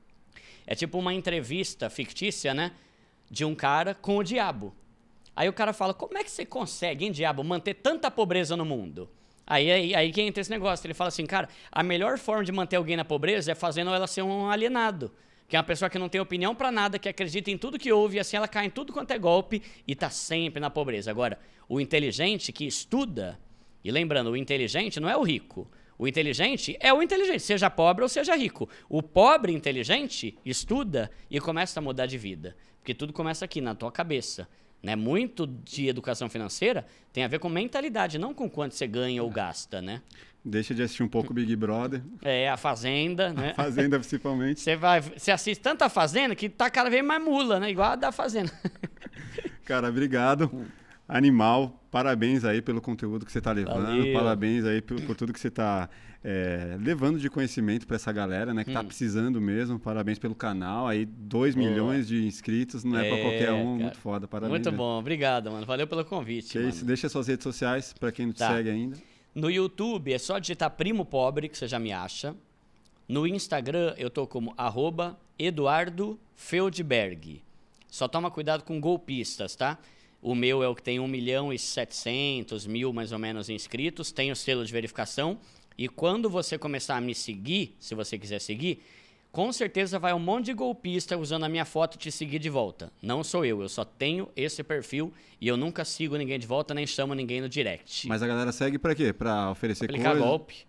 é tipo uma entrevista fictícia, né, de um cara com o diabo. Aí o cara fala, como é que você consegue, hein, diabo, manter tanta pobreza no mundo? Aí, aí, aí que entra esse negócio. Ele fala assim, cara, a melhor forma de manter alguém na pobreza é fazendo ela ser um alienado. Que é uma pessoa que não tem opinião pra nada, que acredita em tudo que ouve, e assim ela cai em tudo quanto é golpe e tá sempre na pobreza. Agora, o inteligente que estuda... E lembrando, o inteligente não é o rico. O inteligente é o inteligente, seja pobre ou seja rico. O pobre inteligente estuda e começa a mudar de vida. Porque tudo começa aqui, na tua cabeça. Né? Muito de educação financeira tem a ver com mentalidade, não com quanto você ganha ou gasta, né? Deixa de assistir um pouco o Big Brother. É, a Fazenda, né? A Fazenda, principalmente. Você vai, você assiste tanta Fazenda que tá cada vez mais mula, né? Igual a da Fazenda. Cara, obrigado. Animal, parabéns aí pelo conteúdo que você está levando, Valeu. Parabéns aí por, por tudo que você está é, levando de conhecimento para essa galera, né, que está hum. precisando mesmo. Parabéns pelo canal, aí dois milhões de inscritos, não é, é para qualquer um, cara. Muito foda, parabéns. Muito né? bom, obrigado, mano, valeu pelo convite. É isso, deixa suas redes sociais para quem não te tá. segue ainda. No YouTube é só digitar Primo Pobre que você já me acha. No Instagram eu tô como arroba Eduardo Feldberg. Só toma cuidado com golpistas, tá? O meu é o que tem um milhão e setecentos mil, mais ou menos, inscritos. Tem o selo de verificação. E quando você começar a me seguir, se você quiser seguir, com certeza vai um monte de golpista usando a minha foto te seguir de volta. Não sou eu, eu só tenho esse perfil e eu nunca sigo ninguém de volta, nem chamo ninguém no direct. Mas a galera segue pra quê? Pra oferecer coisa? Aplicar golpe.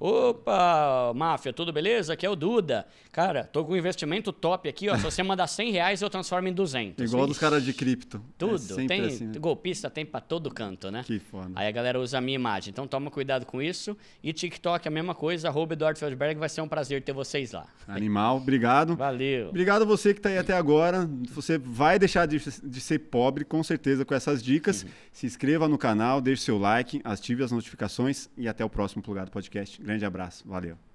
Opa, máfia, tudo beleza? Aqui é o Duda. Cara, tô com um investimento top aqui, ó. Se você mandar cem reais, eu transformo em duzentos. Igual dos caras de cripto. Tudo. É tem assim, né? Golpista, tem pra todo canto, né? Que foda. Aí a galera usa a minha imagem. Então toma cuidado com isso. E TikTok, a mesma coisa. Arroba Eduardo Feldberg. Vai ser um prazer ter vocês lá. Animal, obrigado. Valeu. Obrigado a você que tá aí até agora. Você vai deixar de, de ser pobre, com certeza, com essas dicas. Uhum. Se inscreva no canal, deixe seu like, ative as notificações e até o próximo Plugado Podcast. Grande abraço. Valeu.